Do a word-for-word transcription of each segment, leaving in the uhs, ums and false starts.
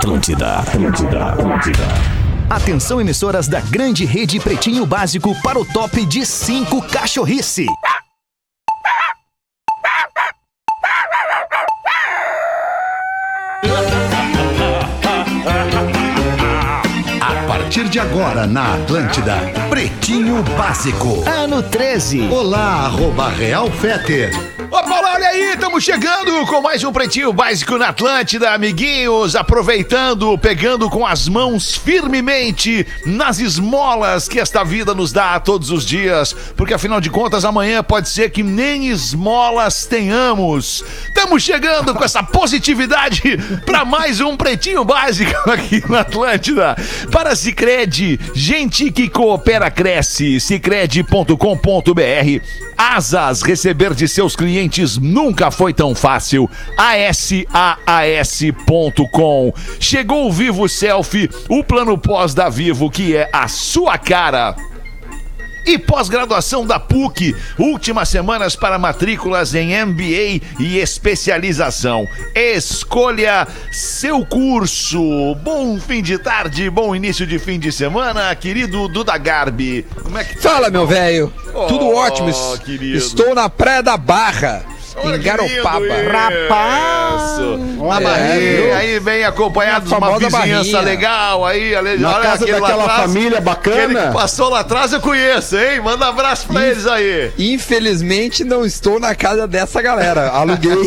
Atlântida, Atlântida, Atlântida. Atenção, emissoras da grande rede Pretinho Básico para o top de cinco cachorrice. A partir de agora na Atlântida, Pretinho Básico. Ano treze. Olá, arroba Real Feter. Ô, Paulo, olha aí, estamos chegando com mais um Pretinho Básico na Atlântida, amiguinhos, aproveitando, pegando com as mãos firmemente nas esmolas que esta vida nos dá todos os dias, porque afinal de contas amanhã pode ser que nem esmolas tenhamos. Estamos chegando com essa positividade para mais um Pretinho Básico aqui na Atlântida. Para Sicredi, gente que coopera cresce, sicredi ponto com ponto br. Asas, receber de seus clientes nunca foi tão fácil. A S A A S ponto com. Chegou o Vivo Selfie, o plano pós da Vivo, que é a sua cara. E pós-graduação da P U C, últimas semanas para matrículas em M B A e especialização. Escolha seu curso. Bom fim de tarde, bom início de fim de semana, querido Duda Garbi. Como é que tá? Fala, meu velho. Oh, Tudo ótimo. Querido. Estou na Praia da Barra. Olha em Garopaba. Rapaz! Na É, barrinha, aí bem acompanhado de uma famosa vizinhança barrinha. legal aí, ali, Na olha casa aquele lá daquela atrás, família bacana. aquele que passou lá atrás eu conheço, hein? Manda um abraço pra eles aí. Infelizmente não estou na casa dessa galera. Aluguei.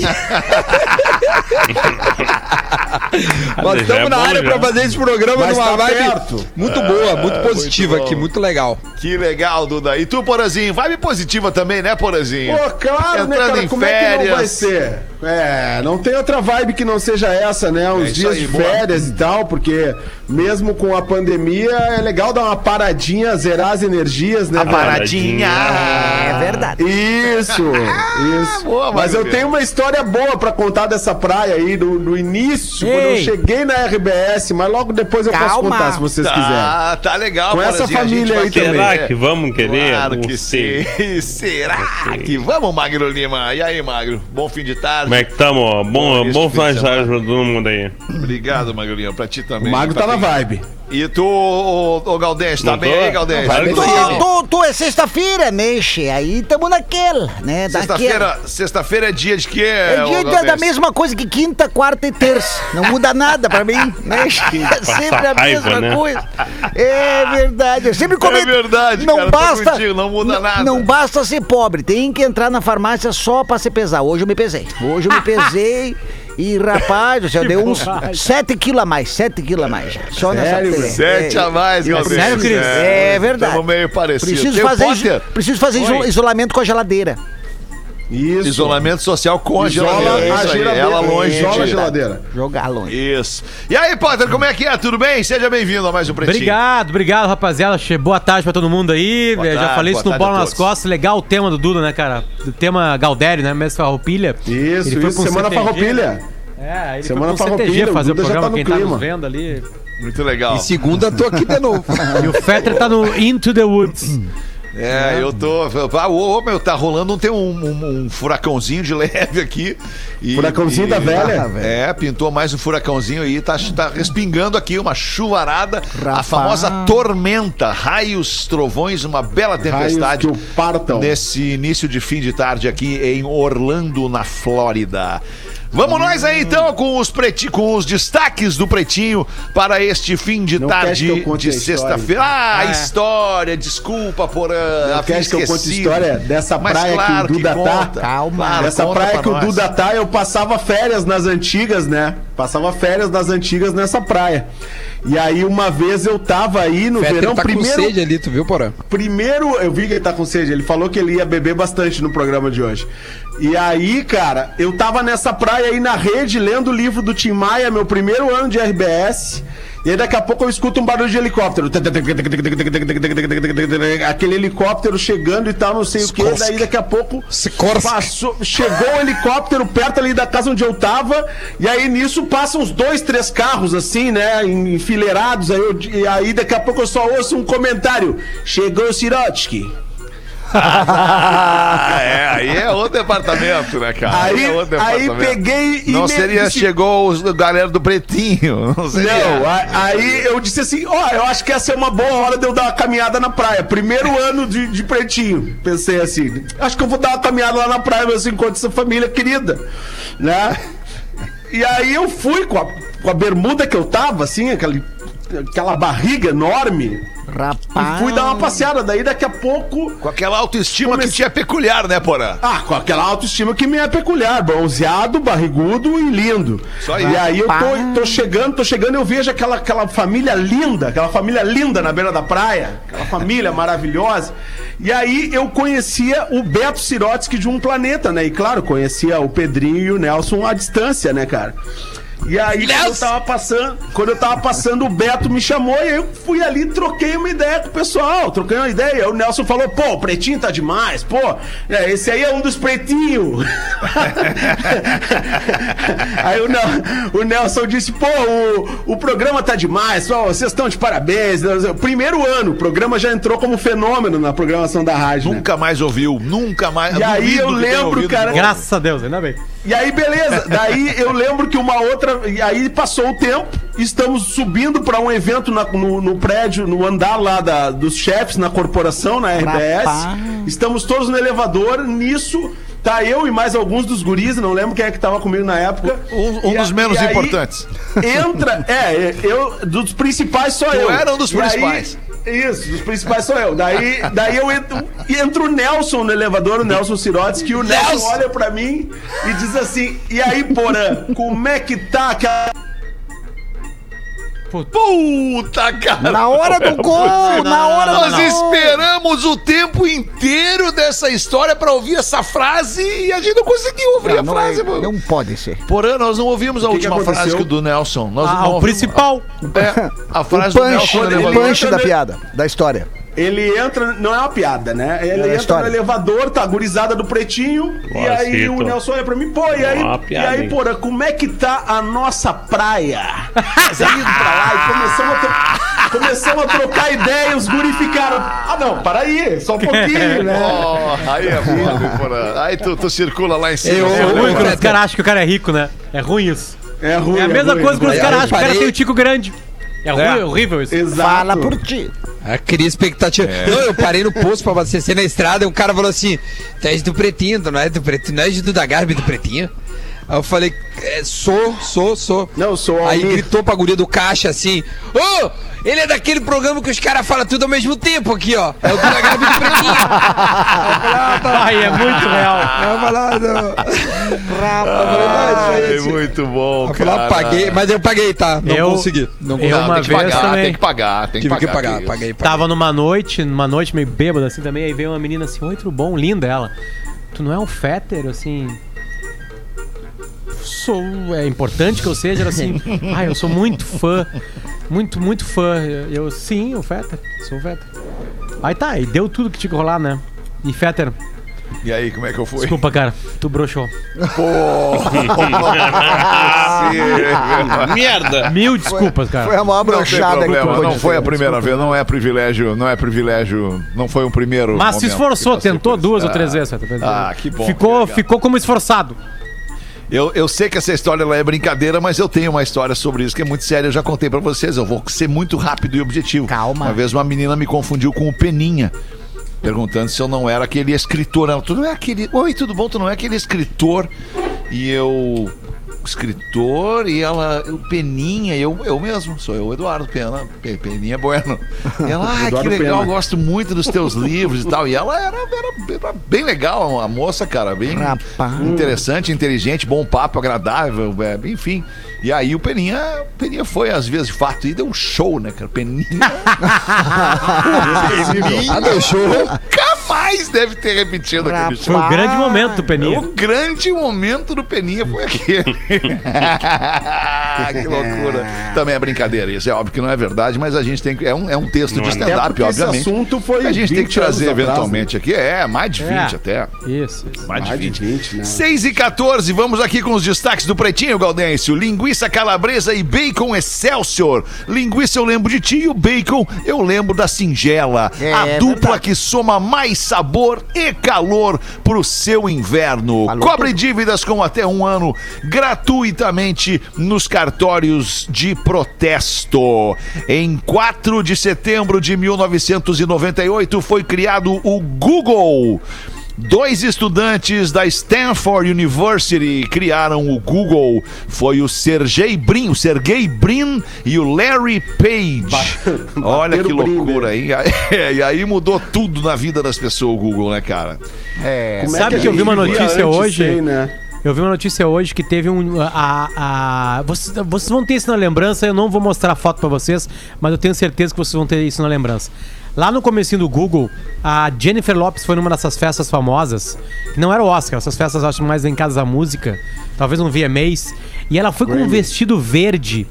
Nós estamos na área para fazer esse programa Mas numa tá vibe perto. muito boa, muito positiva muito aqui, bom. muito legal. Que legal, Duda. E tu, Porazinho? Vibe positiva também, né, Porazinho? Pô, claro, né, Entrando cara? em Como é que não vai férias. ser? É, não tem outra vibe que não seja essa, né? Uns É isso dias aí, de boa. férias e tal, porque mesmo com a pandemia é legal dar uma paradinha, zerar as energias, né, A velho? paradinha. É verdade. Isso, isso. boa, Mas eu Magro. tenho uma história boa pra contar dessa praia aí, do, do início, quando eu Ei. cheguei na R B S, mas logo depois eu posso Calma. contar, se vocês quiserem. Tá, tá legal, Com essa Porazinho, a gente família vai aí querer. também. Será que vamos querer? Claro Não que sei. sim. Será que vamos, Magro Lima? E aí, Magro? Bom fim de tarde. Como é que estamos? Bom, Bom, bom esse fim de final de tarde pra todo mundo aí. Obrigado, Magro Lima. Pra ti também. O Mago tá na vibe. E tu, ô, ô Galdêncio, tá Não bem tô? aí, Galdêncio? Não, vai Tu, bem. tu, tu é sexta-feira, mexe, aí tamo naquela, né? Daquela. Sexta-feira, sexta-feira é dia de quê? É dia da, da mesma coisa que quinta, quarta e terça. Não muda nada pra mim, né? É sempre a raiva, mesma né? coisa. É verdade. Eu sempre comento. É verdade, não cara, tô basta, contigo, não muda nada. Não basta ser pobre, tem que entrar na farmácia só pra se pesar. Hoje eu me pesei. Hoje eu me pesei. E, rapaz, do céu, deu uns sete quilos a mais, sete quilos a mais. Já. Só nessa Sério, pele. velho? Sete a mais, Galdêncio. Sério, Cris? É verdade. Estamos meio parecidos. Preciso Tem o fazer, Potter? iso- preciso fazer iso- isolamento com a geladeira. Isso. Isolamento social com a Isola geladeira. a Isso aí, geladeira. ela longe Isola a de... geladeira. Jogar longe. Isso. E aí, Potter, como é que é? Tudo bem? Seja bem-vindo a mais um Pretinho. Obrigado, obrigado, rapaziada. Che- Boa tarde pra todo mundo aí. Boa Eu Já tarde, falei boa isso no tarde a Bola nas todos. Costas. Legal o tema do Duda, né, cara? O tema Galdério, né? Mestre Farroupilha. Isso, Ele foi isso, pra um Semana C T G, Farroupilha. É, ele Semana foi pro C T G Farroupilha, fazer o o Duda já programa, tá no quem tá clima. nos vendo ali. Muito legal. E segunda tô aqui de novo. E o Fetter tá no Into the Woods. É, eu tô... Ah, ô, ô, meu, tá rolando um, tem um, um, um furacãozinho de leve aqui. E, Furacãozinho e- da velha? É, pintou mais um furacãozinho aí, tá, tá respingando aqui uma chuvarada, a famosa tormenta, raios, trovões, uma bela tempestade Raios que o partam. nesse início de fim de tarde aqui em Orlando, na Flórida. Vamos nós aí então com os, preti... com os destaques do Pretinho para este fim de Não quer que tarde eu conte de a história. sexta-feira. Ah, É. história, desculpa por uh, Não havia quer que eu conte a esquecido. história dessa Mas praia claro que o Duda que tá? conta. Calma. Claro, Nessa conta praia pra que o nós. Duda tá, eu passava férias nas antigas, né? Passava férias nas antigas nessa praia. E aí uma vez eu tava aí no Fetter verão, tá primeiro, com sede ali, tu viu, Porã? primeiro, eu vi que ele tá com sede, ele falou que ele ia beber bastante no programa de hoje. E aí, cara, eu tava nessa praia aí na rede, lendo o livro do Tim Maia, meu primeiro ano de R B S. E aí daqui a pouco eu escuto um barulho de helicóptero. Aquele helicóptero chegando e tal, não sei o que. Daí daqui a pouco passou, chegou o helicóptero perto ali da casa onde eu tava. E aí nisso passam uns dois, três carros assim, né? Enfileirados. Aí eu- e aí daqui a pouco eu só ouço um comentário. Chegou o Sirotsky. Ah, é, aí é outro departamento, né, cara? Aí, é outro aí departamento. peguei e... Não me- seria, disse- chegou os galera do Pretinho. Não seria. Não, a- aí eu disse assim, ó, eu acho que essa é uma boa hora de eu dar uma caminhada na praia. Primeiro ano de, de Pretinho. Pensei assim, acho que eu vou dar uma caminhada lá na praia, ver se eu encontro essa família querida, né? E aí eu fui com a, com a bermuda que eu tava, assim, aquele, aquela barriga enorme, Rapaz. e fui dar uma passeada. Daí daqui a pouco... Com aquela autoestima Comece- que tinha peculiar, né, Porã? Ah, com aquela autoestima que me é peculiar, bronzeado, barrigudo e lindo. Isso aí. E aí eu tô, tô chegando, tô chegando, eu vejo aquela, aquela família linda, aquela família linda na beira da praia, aquela família maravilhosa. E aí eu conhecia o Beto Sirotsky de Um Planeta, né? E claro, conhecia o Pedrinho e o Nelson à distância, né, cara? E aí, quando eu tava passando, quando eu tava passando, o Beto me chamou e eu fui ali, troquei uma ideia com o pessoal, troquei uma ideia. Aí o Nelson falou, pô, o Pretinho tá demais, pô, é, esse aí é um dos pretinhos. Aí o, Nel- o Nelson disse, pô, o, o programa tá demais, pô, vocês estão de parabéns. Primeiro ano, o programa já entrou como fenômeno na programação da rádio, né? Nunca mais ouviu, nunca mais. E aí duvido eu que tenha lembro, ouvido cara- de novo. Graças a Deus, ainda bem. E aí, beleza. Daí eu lembro que uma outra. E aí passou o tempo, estamos subindo para um evento na- no, no prédio, no andar lá da- dos chefes na corporação, na R B S. Rapaz. Estamos todos no elevador. Nisso, tá eu e mais alguns dos guris, não lembro quem é que tava comigo na época. Um, um E dos a- menos e aí importantes. Entra. É, eu. Dos principais só Tu eu. era um dos E aí- principais. Isso, dos principais sou eu. Daí, daí eu entro, e entra o Nelson no elevador, o Nelson Sirotsky, e o Nelson, Nelson! olha pra mim e diz assim: e aí, Porã, como é que tá aquela. Puta, cara. Na hora do gol, na hora do Nós gol. esperamos o tempo inteiro dessa história pra ouvir essa frase e a gente não conseguiu ouvir Não, a não, frase, é- mano. não pode ser. Porã, nós não ouvimos a que que última frase aconteceu? que do Nelson. Nós Ah, não o ouvimos- principal. É, a O frase do punch, Nelson. ele no o elevador. punch entra da ne- piada, da história. Ele entra, não é uma piada, né? Ele É entra história. no elevador, tá a gurizada do Pretinho, e aí Cito. o Nelson olha pra mim, pô, e aí, Ó, e piada, aí, hein? Porã, como é que tá a nossa praia? Nós aí indo pra lá e começamos a, tro- começamos a trocar ideia e os guris ficaram, ah não, para aí, só um pouquinho, né? Oh, aí é foda, Porã. Aí tu, tu circula lá em cima. Eu- É Ô, ruim ô, quando os Fetter. caras acham que o cara é rico, né? É ruim isso. É ruim, É a mesma ruim, coisa quando os ruim. caras eu acham que o cara parei- tem o tico grande. É ruim, é horrível isso. Exato. Fala por ti. Ah, cria expectativa. Não, eu parei no posto pra abastecer na estrada e o cara falou assim: tu és do Pretinho, tu não és do Pretinho, não és do da Garbi do Pretinho? Aí eu falei, é, sou, sou, sou. Não, eu sou Aí Almir. gritou pra guria do caixa assim: ô, ele é daquele programa que os caras falam tudo ao mesmo tempo aqui, ó. É o do da Garbi do Pretinho. Ai, é muito real. Aí eu falei, ah, não. Ai, muito bom, Eu falei, ah, cara. paguei, mas eu paguei, tá? Não Eu- consegui. Não eu- consegui. Não, uma tem que vez pagar, também. tem que pagar, tem que Tive que pagar. pagar, que isso. paguei, paguei. Tava numa noite, numa noite meio bêbada assim também, aí veio uma menina assim, oi, tudo bom? Linda ela. Tu não é um Fetter, assim... Sou... É importante que eu seja, ela assim... Ah, eu sou muito fã. Muito, muito fã. Eu, sim, o Fetter. Sou o Fetter. Aí tá, e deu tudo que tinha que rolar, né? E Fetter, E aí, como é que eu fui? desculpa, cara, tu broxou. Merda! Mil desculpas, Foi cara. a maior Não tem brochada que tu problema, pôde não foi ter. a primeira vez, não é privilégio, não é privilégio, não foi um primeiro Mas se momento esforçou, que passei tentou por isso. duas ou Ah, três vezes, Fetter. Ah, que bom. Ficou, que legal. ficou como esforçado. Eu, eu sei que essa história ela é brincadeira, mas eu tenho uma história sobre isso que é muito séria. Eu já contei pra vocês. Eu vou ser muito rápido e objetivo. Calma. Uma vez uma menina me confundiu com o Peninha, perguntando se eu não era aquele escritor. Ela, tu não é aquele. Oi, tudo bom? Tu não é aquele escritor? E eu. Escritor, e ela, o Peninha, eu, eu mesmo, sou eu, Eduardo Pena, Pe- Peninha Bueno. E ela, ai, que Eduardo legal, Pena. gosto muito dos teus livros e tal. E ela era, era, era bem legal, a moça, cara, bem Rapaz. interessante, inteligente, bom papo, agradável, é, enfim. E aí o Peninha, o Peninha foi às vezes de fato e deu um show, né, cara? Peninha. Ah, deu show. Nunca mais deve ter repetido aquele Rapaz. show. Foi o grande momento do Peninha. O grande momento do Peninha foi aquele. Que loucura. Também é brincadeira, isso é óbvio que não é verdade, mas a gente tem que. É um, é um texto de Até stand-up, porque esse obviamente. assunto foi que a gente tem que vinte anos trazer atrás, eventualmente aqui. É, mais de vinte É. até. Isso, isso. Mais de Mais de vinte. vinte, né? seis e quatorze, vamos aqui com os destaques do Pretinho, Gaudêncio. Linguiça calabresa e bacon Excelsior. Linguiça eu lembro de ti e o bacon eu lembro da Singela. É, a é dupla verdade. que soma mais mais sabor e calor pro seu inverno. Falou Cobre dívidas com até um ano gratuitamente nos cartórios de protesto. Em quatro de setembro de mil novecentos e noventa e oito foi criado o Google. Dois estudantes da Stanford University criaram o Google. Foi o Sergey Brin, o Sergey Brin e o Larry Page. Olha que loucura, hein? E aí mudou tudo na vida das pessoas o Google, né, cara? É, Como é Sabe a que eu vi uma gente vivia notícia antes hoje? sem, né? Eu vi uma notícia hoje que teve um. A, a, vocês, vocês vão ter isso na lembrança, eu não vou mostrar a foto pra vocês, mas eu tenho certeza que vocês vão ter isso na lembrança. Lá no comecinho do Google, a Jennifer Lopez foi numa dessas festas famosas, que não era o Oscar, essas festas acho mais em casa da música, talvez um V M As, e ela foi com um vestido verde,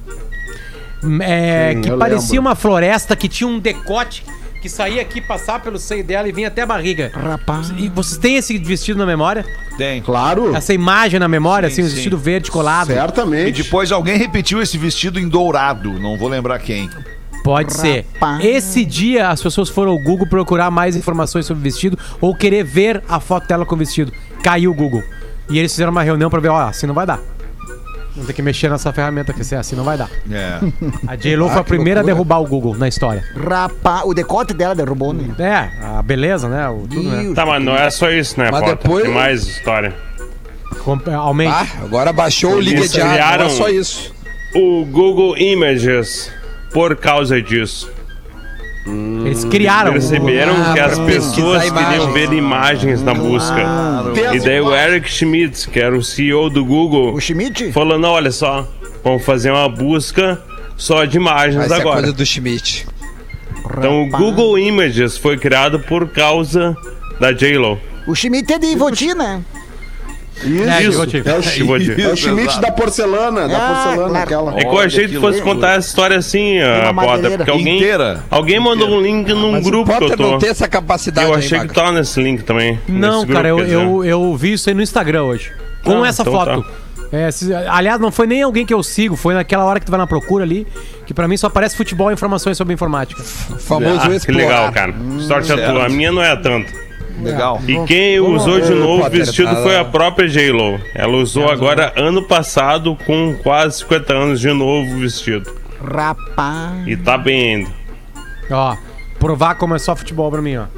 é, Sim, que eu parecia lembro. uma floresta, que tinha um decote que saía aqui, passava pelo seio dela e vinha até a barriga. Rapaz. E vocês têm esse vestido na memória? Tem. Claro, Essa imagem na memória, Sim, assim, um sim. vestido verde colado? E certamente. depois alguém repetiu esse vestido em dourado, não vou lembrar quem. Pode ser. Rapaz. Esse dia as pessoas foram ao Google procurar mais informações sobre o vestido ou querer ver a foto dela com o vestido. Caiu o Google. E eles fizeram uma reunião pra ver, ó, assim não vai dar. Vamos ter que mexer nessa ferramenta aqui, assim não vai dar. É. A J-Lo foi a que primeira a loucura. derrubar o Google na história. Rapaz, o decote dela derrubou, né? É, a beleza, né? O, tudo, né? Deus. Tá, mas não é só isso, né, Mas Potter? depois- Tem mais história. Com- Aumente. Ah, agora baixou o liga Eles de ar, não é criaram- só isso. O Google Images, por causa disso. Eles criaram o Google. Perceberam Ah, que as pra pessoas pesquisar queriam imagens. ver imagens na busca. E daí o Eric Schmidt, que era o C E O do Google, O Schmidt? falou, não, olha só, vamos fazer uma busca só de imagens Essa é a agora. coisa do Schmidt. Então o Rapaz. Google Images foi criado por causa da J-Lo. O Schmidt é de Ivoti, né? Isso, É, Isso, Schmidt. é o, Eu Schmidt, vou dizer. é o Schmidt da porcelana, da Ah, porcelana claro. aquela. É que eu achei que tu fosse contar essa história assim, ah, uma Potter, madeireira. porque alguém, Inteira. alguém mandou um link num Mas grupo o que eu Potter tô. não tem essa capacidade Eu aí, achei que Maga. tava nesse link também. Não, nesse cara, eu, grupo, quer dizer. eu, eu vi isso aí no Instagram hoje. Com Ah, essa então foto. tá. É, se- aliás, não foi nem alguém que eu sigo, foi naquela hora que tu vai na procura ali, que pra mim só aparece futebol e informações sobre informática. O famoso Ah, que explorar. legal, cara. Sorte a certo. tua. A minha não é tanto. Legal. E quem usou de Ô, novo o Potter, vestido tá- foi a própria J-Lo. Ela usou agora ano passado com quase cinquenta anos de novo o vestido. Rapaz. E tá bem ainda. Ó, provar como é só futebol pra mim, ó.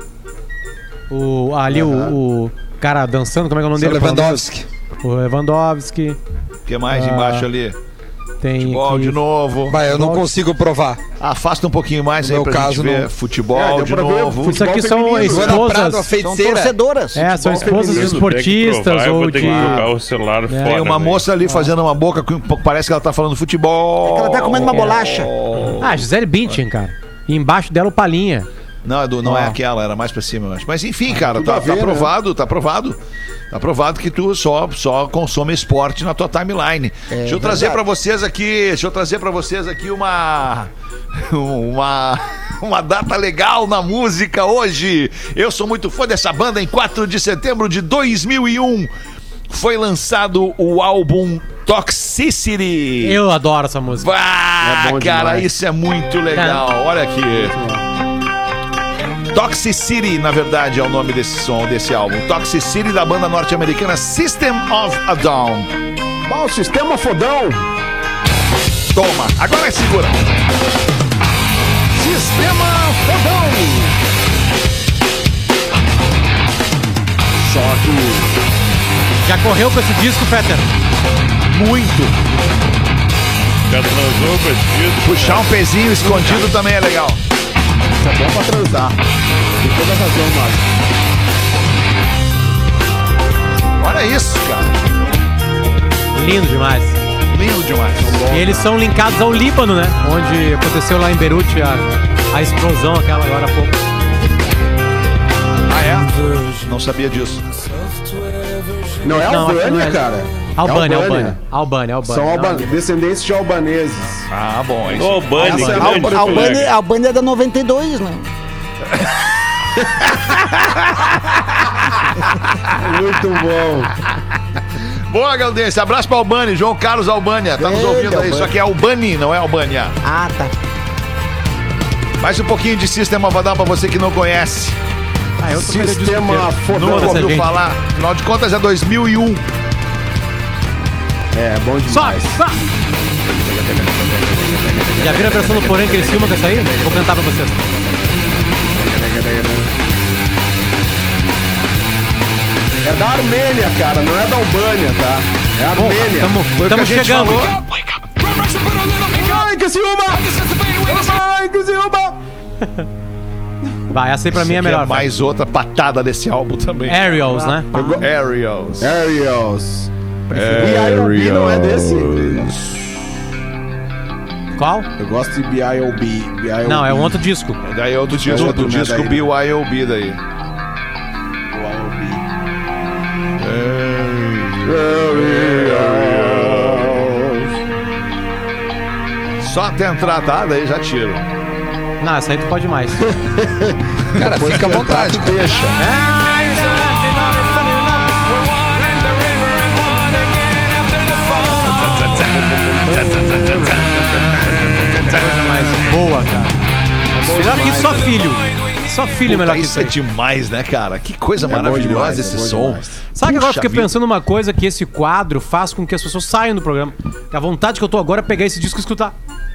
O, ali o, o cara dançando, como é que é o nome Seu dele? Lewandowski. O Lewandowski. O que mais Ah, embaixo ali? Tem Futebol aqui- de novo. Vai, eu não consigo provar. Afasta um pouquinho mais No aí meu pra caso, gente ver não. futebol É, deu de pra ver novo. Isso aqui são feminino. Joana Prado, a esposas. São feiticeira. torcedoras. É, são Futebol esposas feminino. esportistas Tem que provar, eu ou vou ter de. que jogar o celular fora. Tem uma daí. moça ali fazendo uma boca que parece que ela tá falando futebol. É que ela tá comendo uma bolacha. Ah, Gisele Bündchen, cara. E embaixo dela o Palinha. Não, é do- não é Ó. aquela, era mais pra cima, eu acho. Mas enfim, cara, tudo tá, a ver, tá né? provado, tá provado. Tá provado que tu só, só consome esporte na tua timeline. deixa eu trazer pra vocês aqui, deixa eu trazer pra vocês aqui uma uma uma data legal na música hoje. Eu sou muito fã dessa banda. Em quatro de setembro de dois mil e um foi lançado o álbum Toxicity. Eu adoro essa música. Ah, É bom cara, demais. isso é muito legal. Olha aqui. Toxicity, na verdade, é o nome desse som, desse álbum. Toxicity da banda norte-americana System of a Down. Ah, o sistema fodão. Toma, agora segura. Sistema Fodão. Só que Já correu com esse disco, Peter? Muito. Já transou com esse vestido? Puxar um pezinho escondido também é legal. isso é bom pra transar. Tem toda a razão, Márcio. Olha isso, cara. Lindo demais. Lindo demais. E eles são linkados ao Líbano, né? Onde aconteceu lá em Beirute a, a explosão aquela agora há pouco. Ah, é? Não sabia disso. Não é Não, acho que Albânia, não é. cara. Albânia, É Albânia. Albânia, Albânia. São Não, alba- descendentes de albaneses. Ah, bom. é Ô, isso. Albani, Essa é a grande Albânia- colega. Albânia, Albânia é da noventa e dois, né? Muito bom. Boa, Galdense. Abraço pra Albani, João Carlos Albânia. Tá nos Grande ouvindo aí. Albânia. Só que é Albani, não é Albânia. Ah, tá. Mais um pouquinho de System of a Down pra você que não conhece. Ah, eu também Sistema Nunca fodão. dessa ouviu gente. falar. Afinal de contas é dois mil e um. É, bom Só, demais. só. Já viram a versão do Porém que eles filmam com essa aí? Vou cantar pra vocês. É da Armênia, cara, não é da Albânia, tá? É a Armênia. Tamo, Foi o que tamo a gente chegando. falou. Ai, que ciúma! Ai, que ciúma! Vai, essa aí pra mim é Isso aqui melhor. é mais outra patada desse álbum também. Aerials, né? Aerials. Aerials. B I O B não é desse? Qual? Eu gosto de B I O B. B I O B. Não, é um outro disco. Daí é outro disco, outro, do né, disco daí. B Y O B daí. Só até entrar, tá? Daí já tiro. Não, essa aí tu pode mais. Cara, fica à vontade. Deixa. mais boa, cara. Melhor que só filho. Só filho é Puta, melhor que isso isso é aí. demais, né, cara? Que coisa É bom maravilhosa demais, esse é bom som. demais. Sabe que agora eu Puxa fiquei vida. pensando uma coisa, que esse quadro faz com que as pessoas saiam do programa. Que a vontade que eu tô agora é pegar esse disco e escutar.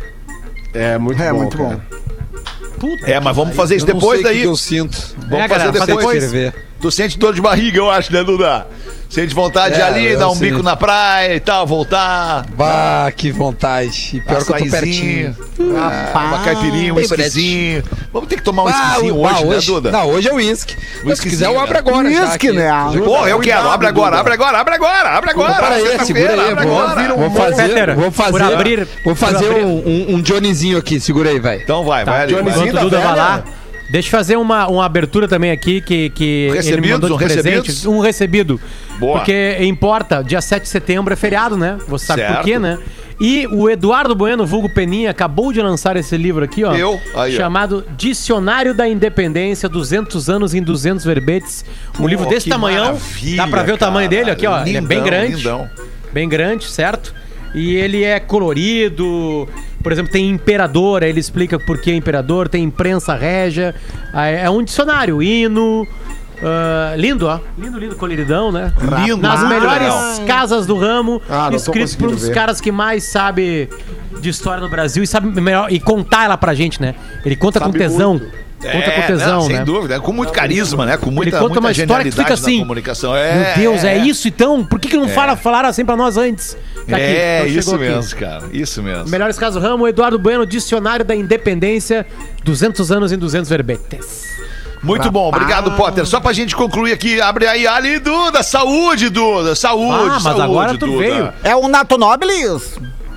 É muito É bom, muito cara. bom. Puta. É, mas vamos fazer isso Eu não depois sei o que daí. que eu sinto. Vamos É, fazer galera, faz depois. depois. Tu sente dor de barriga, eu acho, né, Duda? Sente vontade de ir É, ali, eu dar um sei. bico na praia e tal, voltar. Bah, que vontade. E pior que eu tô Açaizinho, pertinho. ah, uma caipirinha, um bem whiskyzinho. Vamos ter que tomar um Ah, whiskyzinho o- hoje, ah, né, Duda? Não, hoje é uísque. Mas se Whiskyzinho, quiser, eu abro né? agora. já Whisky, aqui. né? Porra, eu quero. Abre agora, abre agora, abre agora, abre agora. Para aí, Sexta-feira, segura aí. abre Vou, agora. vou fazer, Peter, vou fazer, por abrir- vou fazer por abrir- um, um, um Johnnyzinho aqui. Segura aí, vai. Então vai, vai ali. Johnnyzinho. vai. Enquanto o da Duda vai velha. lá, deixa eu fazer uma, uma abertura também aqui que, que ele me Recebidos, mandou de um presente. recebidos? Um recebido. Boa. Porque importa, dia sete de setembro é feriado, né? Você sabe Certo. por quê, né? E o Eduardo Bueno, vulgo Peninha, acabou de lançar esse livro aqui, ó. Eu? Aí, ó. chamado Dicionário da Independência, duzentos anos em duzentos verbetes. Um Pô, livro desse que tamanhão. maravilha, Dá pra ver o tamanho cara. dele aqui, ó. Ele é bem Lindão, grande. lindão. Bem grande, certo? E ele é colorido. Por exemplo, tem imperador, aí ele explica por que imperador, tem imprensa régia. Ah, É um dicionário, hino. ah, lindo, ó. Lindo, lindo, coloridão, né? Lindo, Nas muito melhores legal. casas do ramo, Ah, não tô escrito por um conseguindo dos ver. caras que mais sabe de história no Brasil e sabe melhor e contar ela pra gente, né? Ele conta com Sabe tesão. muito. Conta É, com tesão, não, né? sem dúvida, com muito carisma, né? Com muita, Ele conta muita uma história que tu fica genialidade assim. na comunicação. É, Meu Deus, é, isso então? Por que, que não fala, falaram assim pra nós antes? Tá aqui, É, então isso chegou aqui. mesmo, cara. Isso mesmo. Melhores casos do ramo, Eduardo Bueno, Dicionário da Independência, duzentos anos em duzentos verbetes. Muito bom, obrigado, Potter. Só pra gente concluir aqui, abre aí, ali, Duda. Saúde, Duda. Saúde, Ah, mas saúde, agora tu Duda. veio. É o Nato Nobilis.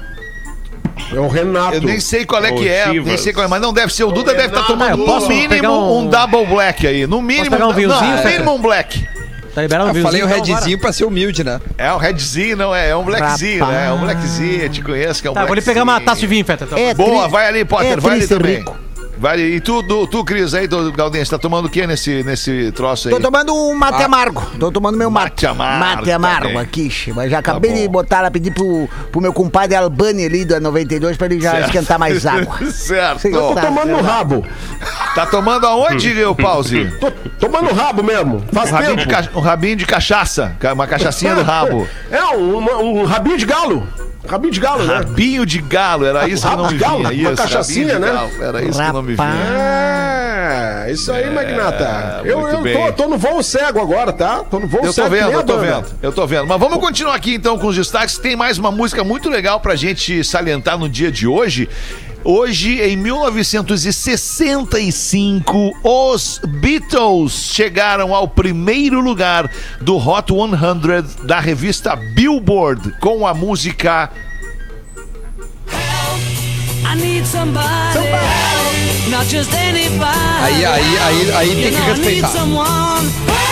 É o Renato. Eu nem sei qual é Ou que é, nem Chivas. sei qual é, mas não deve ser. O Duda deve estar Ah, tomando eu posso no mínimo pegar um... um- double black aí. No mínimo, pegar um vinhozinho, não, no Fê? mínimo um black. Tá liberado Eu um falei o vinhozinho, então, redzinho pra ser humilde, né? É um redzinho, não é? É um blackzinho, Rapaz. né? É um blackzinho, eu te conheço que é um Tá, vou lhe blackzinho. pegar uma taça de vinho, Feta. Então. É Boa, tri- vai ali, Potter, é vai ali triste, também. rico. Vai ali. E tu, tu, tu Cris, aí, do Gaudense, tá tomando o que nesse, nesse troço aí? Tô tomando um mate amargo. Tô tomando meu mate. Mate amargo, Mate amargo tá bem. aqui, che. Mas já acabei bom. de botar lá, pedir pro, pro meu compadre Albani ali da noventa e dois pra ele já Certo. esquentar mais água. Certo. Sim, Tô tá. tomando no rabo. Tá tomando aonde, o Pause? Tô tomando no rabo mesmo. Faz Um rabinho, de tempo. ca... um rabinho de cachaça. ca- Uma cachaçinha do rabo. É, um, uma- um rabinho de galo. Rabinho de galo, né? Rabinho de galo, era isso que Rabo não de me galo, vinha. uma Isso, cachaçinha, rabinho de né? galo, era isso que não me Rapaz. vinha. É, isso aí, Magnata. Eu, muito eu bem. tô, tô no voo cego agora, tá? Tô no voo Eu cego. tô vendo, que nem eu a tô banda. vendo, eu tô vendo. Mas vamos continuar aqui então com os destaques. Tem mais uma música muito legal pra gente salientar no dia de hoje. Hoje, em mil novecentos e sessenta e cinco, os Beatles chegaram ao primeiro lugar do Hot cem da revista Billboard com a música I need somebody, not just anybody. Aí, aí, aí, aí tem You que know, I need respeitar. someone.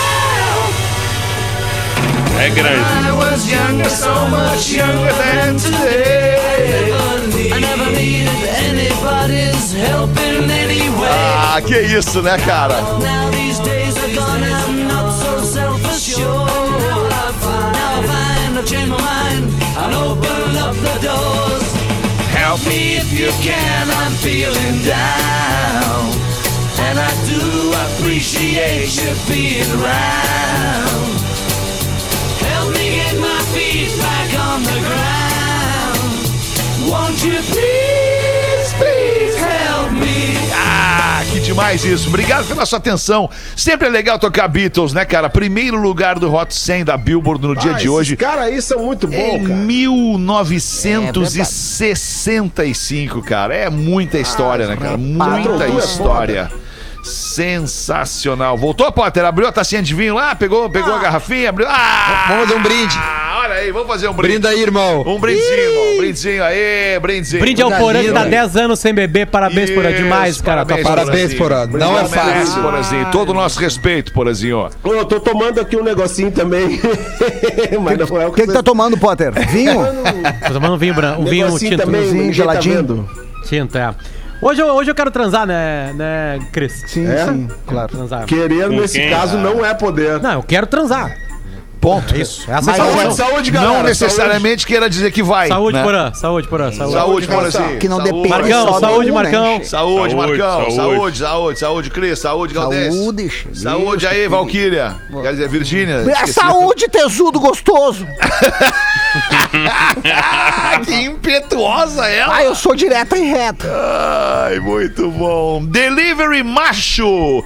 É grande. I was younger, so much younger than today. I never needed anybody's help in any way. Ah, que isso, né, cara? Now these days are gone, I'm not so self-assured. Now I find, now I find I've changed my mind and open up the doors. Help me if you can, I'm feeling down. And and I do appreciate you being around. Help me get my feet back on the ground. Won't you please, please help me? Ah, que demais isso. Obrigado pela sua atenção. Sempre é legal tocar Beatles, né, cara? Primeiro lugar do Hot cem da Billboard no dia Ah, de hoje. Esses caras aí são muito bons, Em cara. mil novecentos e sessenta e cinco, cara. É muita história, né, cara? Muita Patrão, história. Sensacional. Voltou, Potter? Abriu a tacinha de vinho lá? Pegou, pegou a garrafinha? Abriu. Ah! Vamos fazer um brinde. Olha aí, vamos fazer um brinde. Brinda aí, irmão. Um brindezinho, irmão. Um brindezinho aí, brindezinho. Brinde ao Coisa Porã que tá linda. dez anos sem beber. Parabéns, Porã. Isso, Demais, cara. Tua Parabéns, Porã. Não é Merece, fácil. Porãzinho. Todo o nosso respeito, Porãzinho. Ô, eu tô tomando aqui um negocinho também. Mas não é o O que, que tá tomando, Potter? Vinho? Tô tomando um vinho branco, um vinho Negocinho tinto. também, vinho ninguém geladinho. Tá vendo. Tinto, é. Hoje eu, hoje eu quero transar, né, né, Cris? Sim, É? sim, claro. Transar. Querer, Com nesse quem? caso, não é poder. Não, eu quero transar. Ponto. É isso. Essa é a Mas informação. Saúde, saúde, galera. Não necessariamente queira dizer que vai. Saúde, né? Porã. Saúde, Porã. Saúde. Saúde, Saúde, Porãzinho. Que não Saúde. depende Marcão, só do saúde, um, Marcão. né? Saúde, Saúde, Marcão. saúde. Saúde, saúde, saúde, Cris. Saúde, Galdês. Saúde, che- Saúde aí, Valquíria. Quer dizer, Virgínia. É Esqueci. saúde, tesudo gostoso. Que impetuosa ela. Ah, eu sou direta e reta. Ai, muito bom. Delivery macho.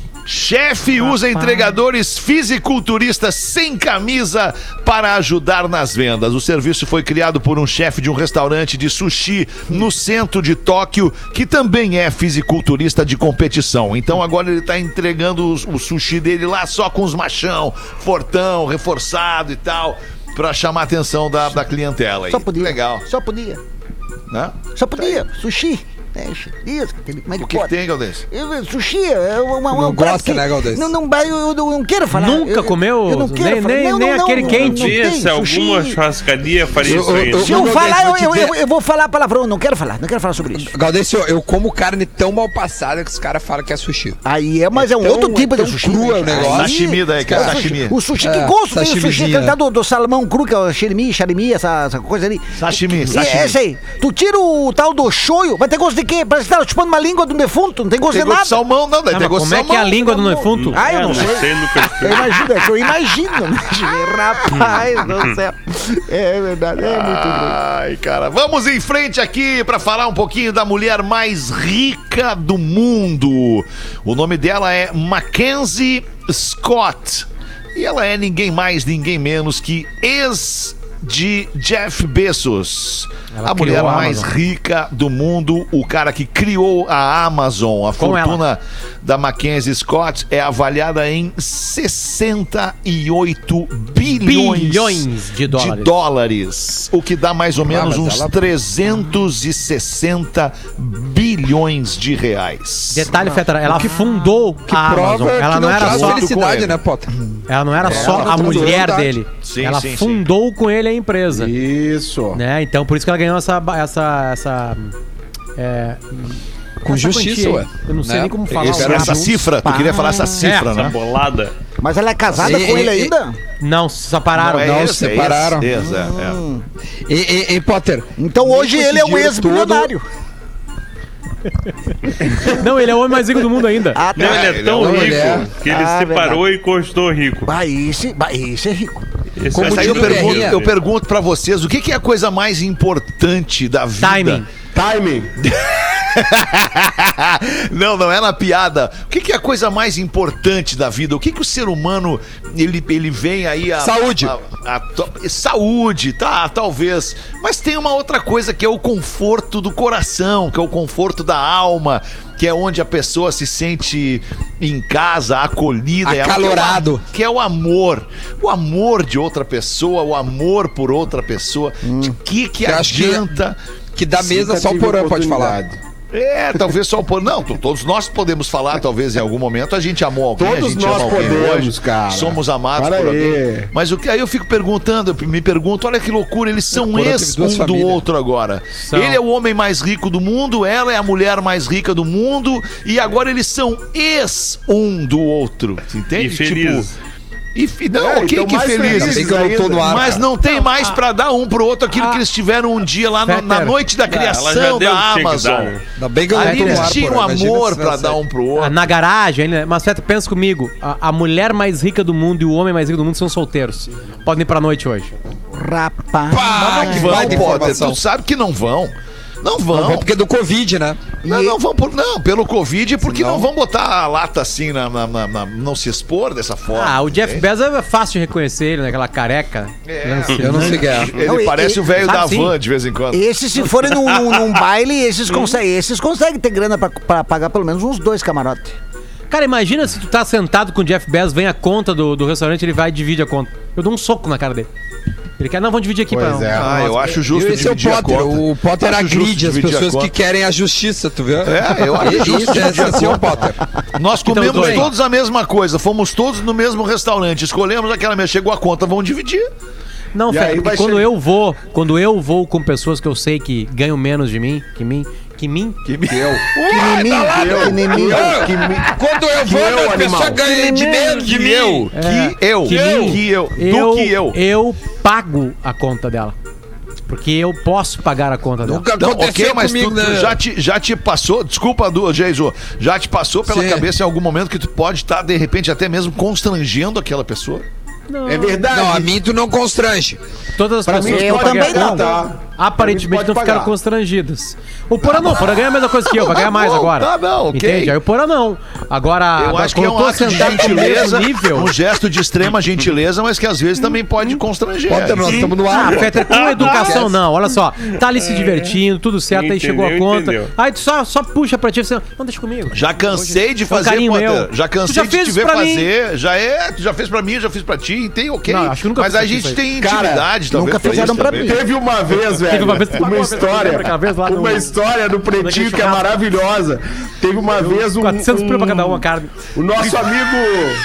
Chefe usa entregadores fisiculturistas sem camisa para ajudar nas vendas. O serviço foi criado por um chefe de um restaurante de sushi no centro de Tóquio, que também é fisiculturista de competição. Então agora ele tá entregando o, o sushi dele lá só com os machão, fortão, reforçado e tal, para chamar a atenção da, da clientela. Aí. Só podia. Legal, Só podia. né? Só podia. Sushi. É, isso, como é que O que, que pode? tem, Galdês? Eu- Sushi é uma, uma, Não um prato gosta, que- né, Galdês? Não, não, eu, eu, eu não quero falar. Nunca Eu- comeu? Eu não quero Nem- falar. nem- não, nem não, aquele não, quente? não tem Se alguma sushi. churrascaria faria isso Eu- aí. eu- Se eu Não, falar, Galdês, eu, vou te eu, dizer- eu vou falar palavrão, não quero falar, não quero falar sobre isso. Galdêncio, eu como carne tão mal passada que os caras falam que é sushi. Aí é, mas é, um tão- outro tipo é de tão sushi. cru né, o cara? negócio. Aí- Sashimi daí, que é o sushi- sashimi. O sushi, que É, gosto tem o sushi, sashimizinho, aquele tá né? do, do salmão cru, que é o shirimi, shirimi, essa, essa coisa ali. Sashimi, E sashimi. é esse aí. Tu tira o tal do shoyu, vai ter gosto de quê? Parece que tá chupando uma língua do defunto, não tem gosto Tem de gosto nada. de salmão, não, daí Ah, tem mas gosto de como é que é a salmão. língua do defunto? Ah, eu É, não sei. nunca Eu imagino, é que eu imagino, né? Rapaz do céu. É verdade, é muito ruim. Ai, cara. Vamos em frente aqui para falar um pouquinho da mulher mais rica do mundo. O nome dela é Mackenzie Scott. E ela é ninguém mais, ninguém menos que ex de Jeff Bezos. Ela A mulher criou a mais Amazon. rica do mundo, o cara que criou a Amazon. A Com fortuna da Mackenzie Scott é avaliada em sessenta e oito bilhões, Bilhões de dólares. dólares, o que dá mais ou menos mas uns ela- trezentos e sessenta bilhões de reais. Detalhe, Fetra, ela fundou a Amazon. Prova Ela que não era traz só, felicidade, né, Potter? ela não era só ela a trouxe mulher verdade. dele. Sim, Ela sim, sim. fundou com ele a empresa. Isso. Né? Então por isso que ela ganhou essa. essa, essa é, Com essa justiça, quantia aí. ué. Eu não sei Né? nem como falar. Esse- o nome. essa cifra, tu queria falar essa cifra, Essa né? bolada. Mas ela é casada E- com e- ele e- ainda? Não, se separaram. é não, esse, se é separaram. esse, esse, é, é. E, e, e, Potter? Então nem hoje com ele esse é um dinheiro ex-bilionário. Não, ele é o homem mais rico do mundo ainda. Ah, Não, tá. ele é tão não, rico ele é. que ele Ah, separou e continuou rico. Bah, esse, bah, esse é rico. Esse Como Mas é aí eu diria o pergunto, Guerrinha. eu pergunto pra vocês, o que, que é a coisa mais importante da vida? Timing. Timing. Não, não é na piada. O que, que é a coisa mais importante da vida? O que, que o ser humano ele, ele vem aí a Saúde. a- a- a- saúde, tá? Talvez. Mas tem uma outra coisa que é o conforto do coração, que é o conforto da alma, que é onde a pessoa se sente em casa, acolhida, é o- Acalorado. que é o amor, o amor de outra pessoa, o amor por outra pessoa. De que que Eu acho que- adianta? Que da mesa Nunca só o tive Porã pode falar. oportunidade. É, talvez só o por não, t- todos nós podemos falar, talvez em algum momento a gente amou alguém, Todos a gente nós ama alguém podemos, hoje, cara. somos amados Para por aí. alguém. Mas o que aí eu fico perguntando, eu me pergunto, olha que loucura, eles são Porã teve ex duas um do famílias. outro agora. São. Ele é o homem mais rico do mundo, ela é a mulher mais rica do mundo e agora eles são ex um do outro, entende? E feliz. Tipo, E fi- não, É, ok, então que mais felizes. felizes Bem que eu não tô no ar, Mas cara. não tem mais pra dar um pro outro aquilo que eles tiveram um dia lá no- na Fetter. noite da ela já criação deu o que da tinha que Amazon. dar, né? Ainda bem que eu não Ali tô no eles ar, tinham porra. Imagina amor se pra tivesse- dar um pro Ah, outro. na garagem, né? Mas Feta, pensa comigo. A, a mulher mais rica do mundo e o homem mais rico do mundo são solteiros. Podem ir pra noite hoje. Rapaz. Pá, que Vão, baita Potter, informação. tu sabe que não vão. Não Não, vão. é porque é do Covid, né? Não, não vão por, não, pelo Covid, porque Senão- não vão botar a lata assim, na, na- na- na- não se expor dessa forma. Ah, o Jeff entende? Bezos é fácil de reconhecer ele, naquela careca. É. Eu não sei quem é. Ele Não, e- parece e- o velho sabe da sim. van de vez em quando. Esses, se forem num, num- num baile, esses conseguem, esses conseguem ter grana pra, pra pagar pelo menos uns dois camarotes. Cara, imagina se tu tá sentado com o Jeff Bezos, vem a conta do, do restaurante, ele vai e divide a conta. Eu dou um soco na cara dele. Ele quer, não, vamos dividir aqui Pois pra... é. Ah, eu acho justo E esse é o dividir a Potter. conta. O Potter Acho justo agride as dividir a pessoas que conta. querem a justiça, tu vê? É, eu acho E- justo Isso, dividir esse a assim é o conta. Potter. Nós Então, comemos dois. todos a mesma coisa, fomos todos no mesmo restaurante, escolhemos aquela mesa, chegou a conta, vamos dividir. Não, E Feta, aí porque vai quando chegar- eu vou, quando eu vou com pessoas que eu sei que ganham menos de mim, que mim, que mim, Que me... Que nem mim, que nem mim. Que me- Quando eu vou, eu, a pessoa animal. ganha de menos de Que mim. eu, que eu, que que mim, que eu, do eu, que eu. eu pago a conta dela. Porque eu posso pagar a conta dela. Nunca Não, aconteceu ok, mas comigo, tu, né? tu já, te, já te passou, desculpa, do Geiso, já te passou pela Sim. cabeça em algum momento que tu pode estar, de repente, até mesmo constrangendo aquela pessoa? É verdade. Não, a mim tu não constrange. Todas as Pra pessoas mim, que eu eu paguei a também não. conta, Tá. aparentemente Pode não ficaram pagar. constrangidas. O Porã não, o Porã ganha a mesma coisa que eu, vai ganhar mais Tá bom, agora. tá bom, ok. Entende? Aí o Porã não. Agora, Eu agora, acho que é quando um eu tô ato de sentado no gentileza, mesmo nível... um gesto de extrema gentileza, mas que às vezes também pode constranger. Potter, nós estamos no Ah, ar. pô. Fetter, com educação não, olha só. Tá ali se divertindo, tudo certo, aí Entendeu, chegou a conta. entendeu. Aí tu só, só puxa pra ti e você, não, deixa comigo. Já cansei de É um fazer, carinho Potter. meu. Já Tu cansei já de te fez ver pra mim. fazer. Já é, tu já fez pra mim, eu já fiz pra ti, tem ok. Não, acho que nunca mas fiz a isso gente aí. tem Cara, intimidade, talvez. nunca pra fizeram isso pra também. mim. Teve uma vez, velho. Teve uma vez que tu pagou uma uma vez, história. lembra aquela vez lá no- uma história do Pretinho que é churrasco. maravilhosa. Teve uma vez um. quatrocentos um, pila pra cada uma, carne. O nosso amigo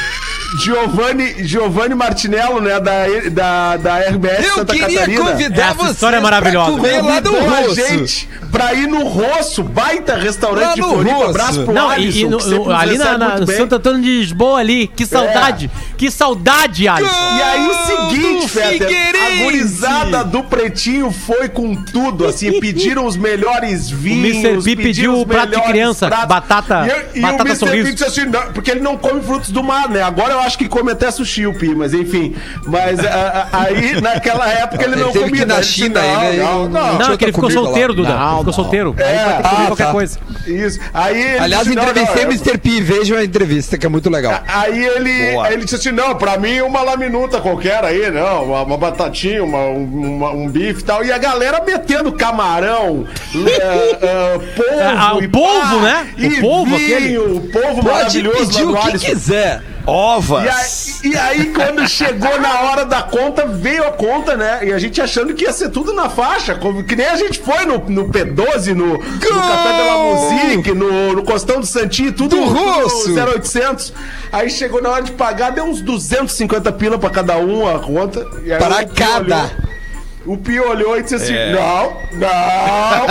Giovanni, Giovanni Martinello, né, da, da, da R B S Eu Santa queria Catarina. convidar Essa vocês história é maravilhosa. pra comer lá do Convidou a Rosso. gente pra ir no Rosso, baita restaurante Lá de no Floripa. Rosso. Abraço pro Não, e, Alisson, e no- que sempre nos ali na, recebe na muito bem. Santo Antônio de Lisboa ali, que saudade, que saudade, Alisson. E aí o seguinte, do Fetter, a Figueirense. gurizada do Pretinho foi com tudo, assim, pediram os melhores vinhos. mister P pediram pediu os o prato de melhores criança, pratos. batata- e, eu- e batata o mister sorriso. P disse assim, não, porque ele não come frutos do mar, né? Agora eu acho que come até sushi o Pi, mas enfim. Mas a- a- aí, naquela época, ele Ele não teve comia. que ir na né? Ele disse, China, não, ele- não, não. Não, tinha é que ele ficou outra comida solteiro, lá. Duda. Não, Ele ficou não. solteiro. Aí É, vai ter que comer ah, qualquer tá. coisa. Isso. Aí ele Aliás, disse, não, entrevistei não, o eu- mister P. Vejam a entrevista, que é muito legal. Aí ele, aí ele disse assim: não, pra mim uma laminuta qualquer aí, não, uma, uma batatinha, uma, um, uma- um bife e tal. E a galera metendo camarão, é, é, polvo. Ah, o e polvo, pá, né? O e polvo, vinho, aquele. o polvo Pode maravilhoso pedir lá o do que Alisson. quiser. Ovas. E aí, e aí, quando chegou na hora da conta, veio a conta, né? E a gente achando que ia ser tudo na faixa, como, que nem a gente foi no, no P doze, no, no Café de la Musique, no, no Costão do Santinho, tudo, Do tudo Russo. zero oitocentos. Aí chegou na hora de pagar, deu uns duzentos e cinquenta pila pra cada um a conta. E aí Para o Pio cada. olhou- O Pio olhou e disse assim: É. não, não.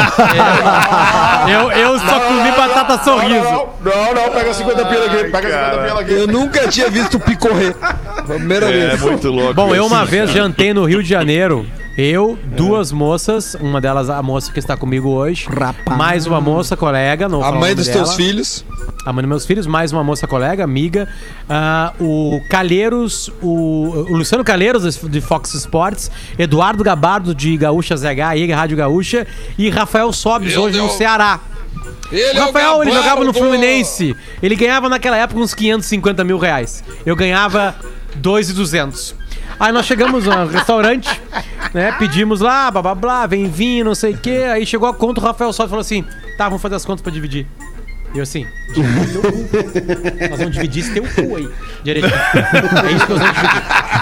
Eu, eu só comi batata sorriso. Não, não, não, pega cinquenta pila aqui, pega cinquenta pila aqui. Eu nunca tinha visto o Pi correr. Foi a primeira É vez. muito louco. Bom, eu isso. uma vez jantei no Rio de Janeiro. Eu, duas moças, uma delas a moça que está comigo hoje, Rapaz. mais uma moça colega, não A falo o mãe nome dos dela. teus filhos. A mãe dos meus filhos, mais uma moça colega, amiga. Ah, o Calheiros, o, o Luciano Calheiros, de Fox Sports. Eduardo Gabardo, de Gaúcha Z H, e Rádio Gaúcha. E Rafael Sobes, Meu hoje no Deus. Ceará. Ele O Rafael, ele Gabardo. jogava no Fluminense. Ele ganhava naquela época uns quinhentos e cinquenta mil reais. Eu ganhava dois mil e duzentos. Aí nós chegamos no restaurante, né? Pedimos lá, blá blá blá, vem vinho, não sei o quê. Aí chegou a conta, o Rafael Sobes falou assim: tá, vamos fazer as contas pra dividir. E eu assim, dividir teu cu. Nós vamos dividir esse teu cu aí, direitinho. É isso que nós vamos dividir.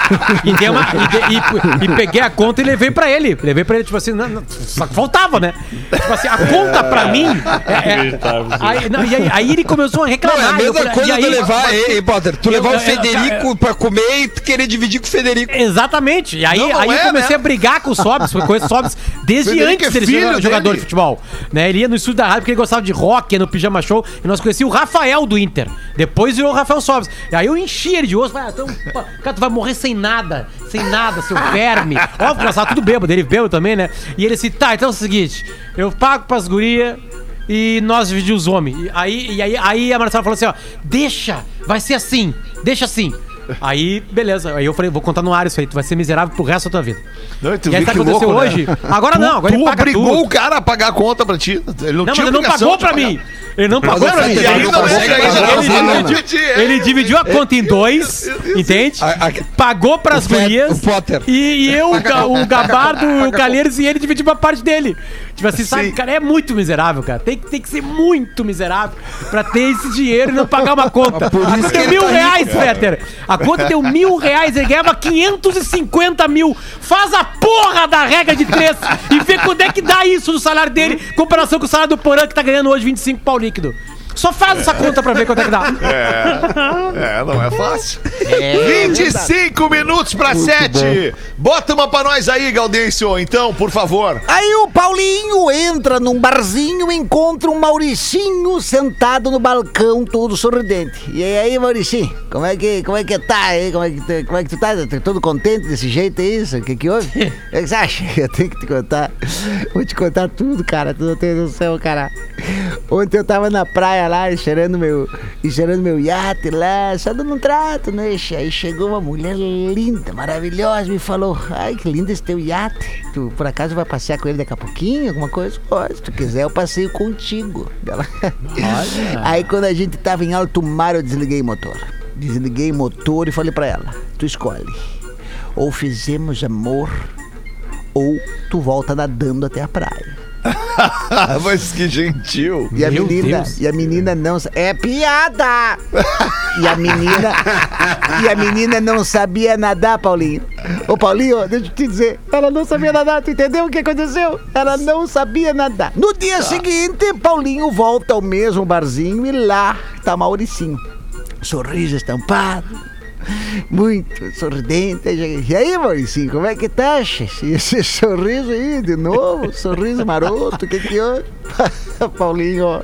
E, dei uma, e, de, e, e peguei a conta e levei pra ele. Levei pra ele, tipo assim, não, não, só que faltava, né? Tipo assim, a conta pra mim. É, é, aí, não, e aí, aí ele começou a reclamar. Não, é a mesma eu, coisa e aí, tu levar, ei, Potter, tu eu- levar eu- o Federico eu- pra comer e tu querer dividir com o Federico. Exatamente. E aí, Não, não aí é, eu comecei né? a brigar com o Sobs, foi coisa do Sobs desde Federico antes é dele ser filho jogador dele. de futebol. Né? Ele ia no estúdio da rádio porque ele gostava de rock, ia no Pijama Show, e nós conhecíamos o Rafael do Inter. Depois virou o Rafael Sobs. E aí eu enchi ele de osso, falei, ah, então, pô, cara, tu vai morrer sem nada, sem nada, seu verme. Óbvio que nós tava tudo bêbado, ele bêbado também, né? E ele assim, tá, então é o seguinte, eu pago pras gurias e nós dividimos os homens. E aí, e aí, aí a Marcela falou assim, ó, deixa, vai ser assim, deixa assim. Aí, beleza. Aí eu falei, vou contar no ar isso aí, tu vai ser miserável pro resto da tua vida. Não, tu E aí vê sabe o que que aconteceu louco, hoje? né? Agora não, agora Tu ele paga obrigou tudo. o cara a pagar a conta pra ti. Ele não, Não, mas tinha ele não obrigação pagou de pra pagar. mim. Ele não pagou Mas pra o mim. Federico Ele, não ele, consegue ele, pagar, ele, não, não. dividiu, ele dividiu a conta em dois, entende? A- a- Pagou pras o Fe- gurias. o Potter. E, e eu, o, Ga- o Gabardo, o Calheiros e ele dividiu uma parte dele. Tipo assim, sabe, Sim. cara, é muito miserável, cara. Tem, que- tem que ser muito miserável pra ter esse dinheiro e não pagar uma conta. Por A isso conta que deu ele mil tá reais, rico, cara. Peter. A conta deu mil reais, ele ganhava quinhentos e cinquenta mil. Faz a porra da regra de três e vê quando é que dá isso no salário dele, em comparação com o salário do Porã, que tá ganhando hoje vinte e cinco pau líquido. Só faz essa conta pra ver quanto é que dá. É, não é fácil. vinte e cinco minutos pra sete. Bota uma pra nós aí, Gaudêncio, então, por favor. Aí o Paulinho entra num barzinho e encontra um Mauricinho sentado no balcão, todo sorridente. E aí, Mauricinho, como é que, como é que tá aí? Como é que, tu- como é que tu tá? Tá todo contente desse jeito, é isso? O que que houve? O que que você acha? Eu tenho que te contar. Vou te contar tudo, cara. Tu não tem noção, cara. Ontem eu tava na praia lá, enxerando meu, enxerando meu iate lá, só dando um trato, né? Aí chegou uma mulher linda, maravilhosa, me falou, ai, que lindo esse teu iate. Tu, por acaso, vai passear com ele daqui a pouquinho, alguma coisa? Pode, se tu quiser, eu passeio contigo. Ela... Aí, quando a gente tava em alto mar, eu desliguei o motor. Desliguei o motor e falei pra ela, tu escolhe. Ou fizemos amor, ou tu volta nadando até a praia. Mas que gentil. E a Meu menina, Deus. e a menina não, sa- é piada. E a menina, e a menina não sabia nadar, Paulinho. Ô Paulinho, deixa eu te dizer, ela não sabia nadar, tu entendeu o que aconteceu? Ela não sabia nadar. No dia seguinte, Paulinho volta ao mesmo barzinho e lá tá Mauricinho. Sorriso estampado. Muito sorridente. E aí, Mauricinho, como é que tá? Che? Esse sorriso aí, de novo, sorriso maroto, o que que houve? Paulinho,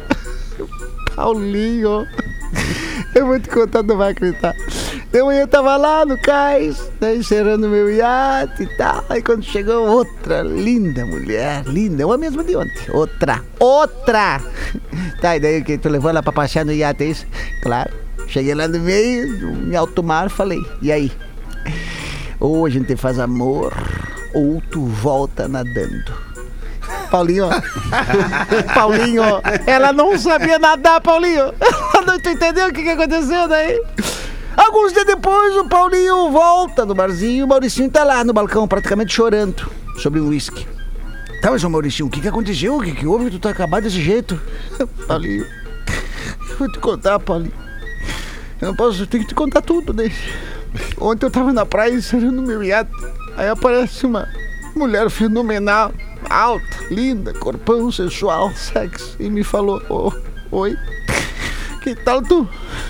Paulinho, eu vou te contar, não vai acreditar. De manhã eu tava lá no cais, né, encerrando meu iate e tal, aí quando chegou outra linda mulher, linda, é a mesma de ontem, outra, outra. Tá, e daí que tu levou ela pra passear no iate, é isso? Claro. Cheguei lá no meio, em alto mar, falei, e aí? Ou a gente faz amor, ou tu volta nadando. Paulinho, Paulinho, ela não sabia nadar, Paulinho. Não, tu entendeu o que, que aconteceu daí? Alguns dias depois, o Paulinho volta no barzinho e o Mauricinho tá lá no balcão, praticamente chorando sobre um uísque. Tá, mas, ô Mauricinho, o que, que aconteceu? O que, que houve que tu tá acabado desse jeito? Paulinho, eu vou te contar, Paulinho. Eu não posso, eu tenho que te contar tudo, né? Ontem eu tava na praia encerrando meu iate. Aí aparece uma mulher fenomenal, alta, linda, corpão sensual, sexy, e me falou, oh, oi, que tal tu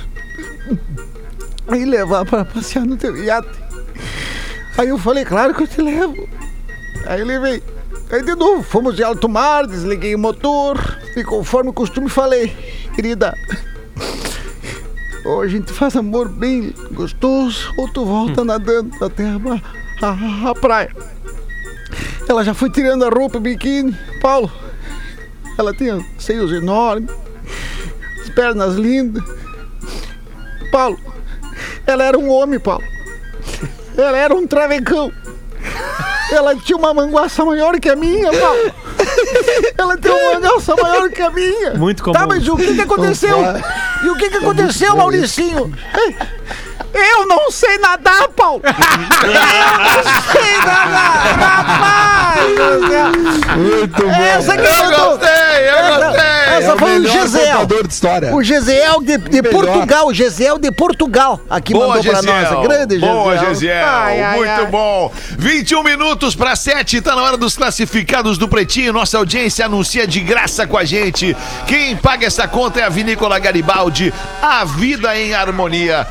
me levar pra passear no teu iate? Aí eu falei, claro que eu te levo. Aí eu levei. Aí de novo, fomos de alto mar, desliguei o motor e conforme o costume falei, querida, ou a gente faz amor bem gostoso, ou tu volta nadando até a, a, a praia. Ela já foi tirando a roupa, biquíni. Paulo, ela tinha seios enormes, as pernas lindas. Paulo, ela era um homem, Paulo. Ela era um travecão. Ela tinha uma manguaça maior que a minha, Paulo. Ela tem uma manguaça maior que a minha. Muito comum. Tá, mas o que que aconteceu? E o que que aconteceu, Mauricinho? Eu não sei nadar, Paulo. Eu não sei nadar, rapaz. Muito bom. Essa que Eu mandou- gostei, eu essa, gostei. essa tá falando do melhor Gesiel. contador de história. O Gesiel de, de Melhor. Portugal, o Gesiel de Portugal. Aqui Boa, mandou pra Gesiel. nós. Grande Gesiel. Boa, Gesiel. Ai, ai, Muito ai. bom. vinte e um minutos para sete. Tá na hora dos classificados do Pretinho. Nossa audiência anuncia de graça com a gente. Quem paga essa conta é a Vinícola Garibaldi. A vida em harmonia.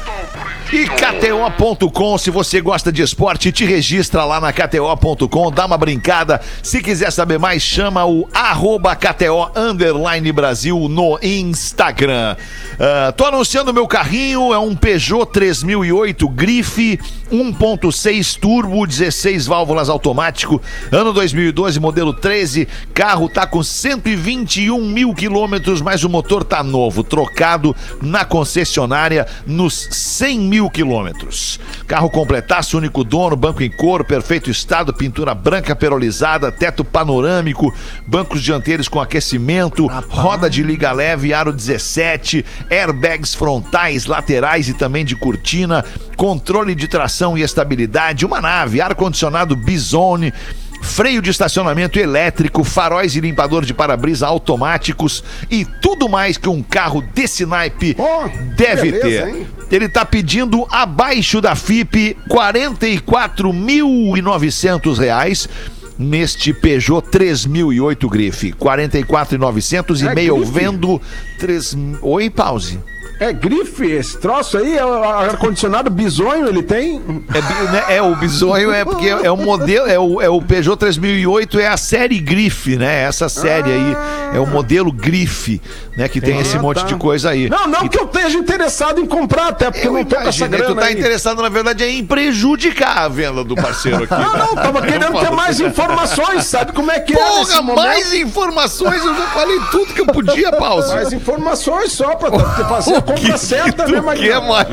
E K T O ponto com, se você gosta de esporte, te registra lá na K T O ponto com, dá uma brincada. Se quiser saber mais, chama o arroba K T O underline Brasil no Instagram. Uh, tô anunciando meu carrinho, é um Peugeot três mil e oito Grife, um ponto seis turbo, dezesseis válvulas automático, ano dois mil e doze, modelo treze. Carro tá com cento e vinte e um mil quilômetros, mas o motor tá novo, trocado na concessionária nos cem mil quilômetros. Carro completaço, único dono, banco em couro, perfeito estado, pintura branca perolizada, teto panorâmico, bancos dianteiros com aquecimento, roda de liga leve, aro dezessete, airbags frontais, laterais e também de cortina, controle de tração e estabilidade, uma nave, ar-condicionado Bizone, freio de estacionamento elétrico, faróis e limpador de para-brisa automáticos e tudo mais que um carro desse naipe Oh, deve beleza, ter. hein? Ele tá pedindo abaixo da F I P quarenta e quatro mil e novecentos reais neste Peugeot três mil e oito Grife. quarenta e quatro mil e novecentos É e meio Grife? vendo três... Oi, pause. É grife esse troço aí? É o ar-condicionado bizonho, ele tem? É, bi- né, é, o bizonho é porque é o modelo, é o, é o Peugeot três mil e oito, é a série Grife, né? Essa série aí é o modelo Grife, né? Que tem esse Ah, monte tá. de coisa aí. Não, não E que eu esteja interessado em comprar, até porque eu eu não tô com essa imagino, grana tu tá aí. interessado, na verdade, em prejudicar a venda do parceiro aqui. Não, não, tava querendo ter mais informações, sabe como é que é nesse Porra, momento? mais informações, eu já falei tudo que eu podia, Pause. Mais informações só pra t- fazer a compra certa, né, Tu Maguinho? quer mais?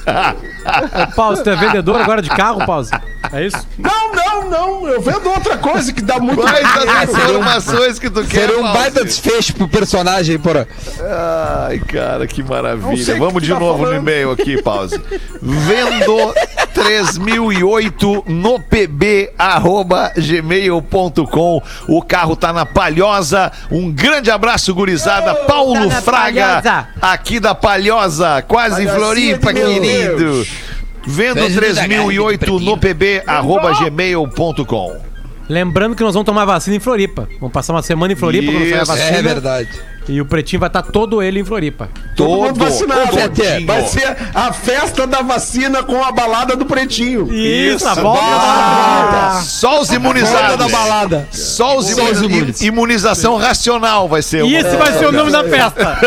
Ô, Pause, tu é vendedor agora de carro, Pause? É isso? Não, não, não, eu vendo outra coisa que dá muito Quais dinheiro. as informações que tu quer, Seria um Pause? baita desfecho pro personagem, porra. Ai, cara, que Não maravilha. sei o Vamos que de tu tá novo no falando. e-mail aqui, Pause. Vendo três mil e oito no pb arroba gmail ponto com. O carro tá na Palhosa. Um grande abraço, gurizada. Paulo tá na Fraga, Palhosa. aqui da Palhosa, quase em Palhocinha Floripa, de meu querido. Deus. Vendo Beijo três mil e oito da Garbi, no pb arroba gmail ponto com. Lembrando que nós vamos tomar vacina em Floripa. Vamos passar uma semana em Floripa quando sair a Isso, vacina. É verdade. E o Pretinho vai estar todo ele em Floripa. Todo mundo vacinado. todinho. Vai ser a festa da vacina com a balada do Pretinho. Isso, a volta Ah, da Só os imunizados. da balada. Só os Só os imunizados. imunizados. Imunização racional vai ser. E uma- esse vai ser o nome da festa.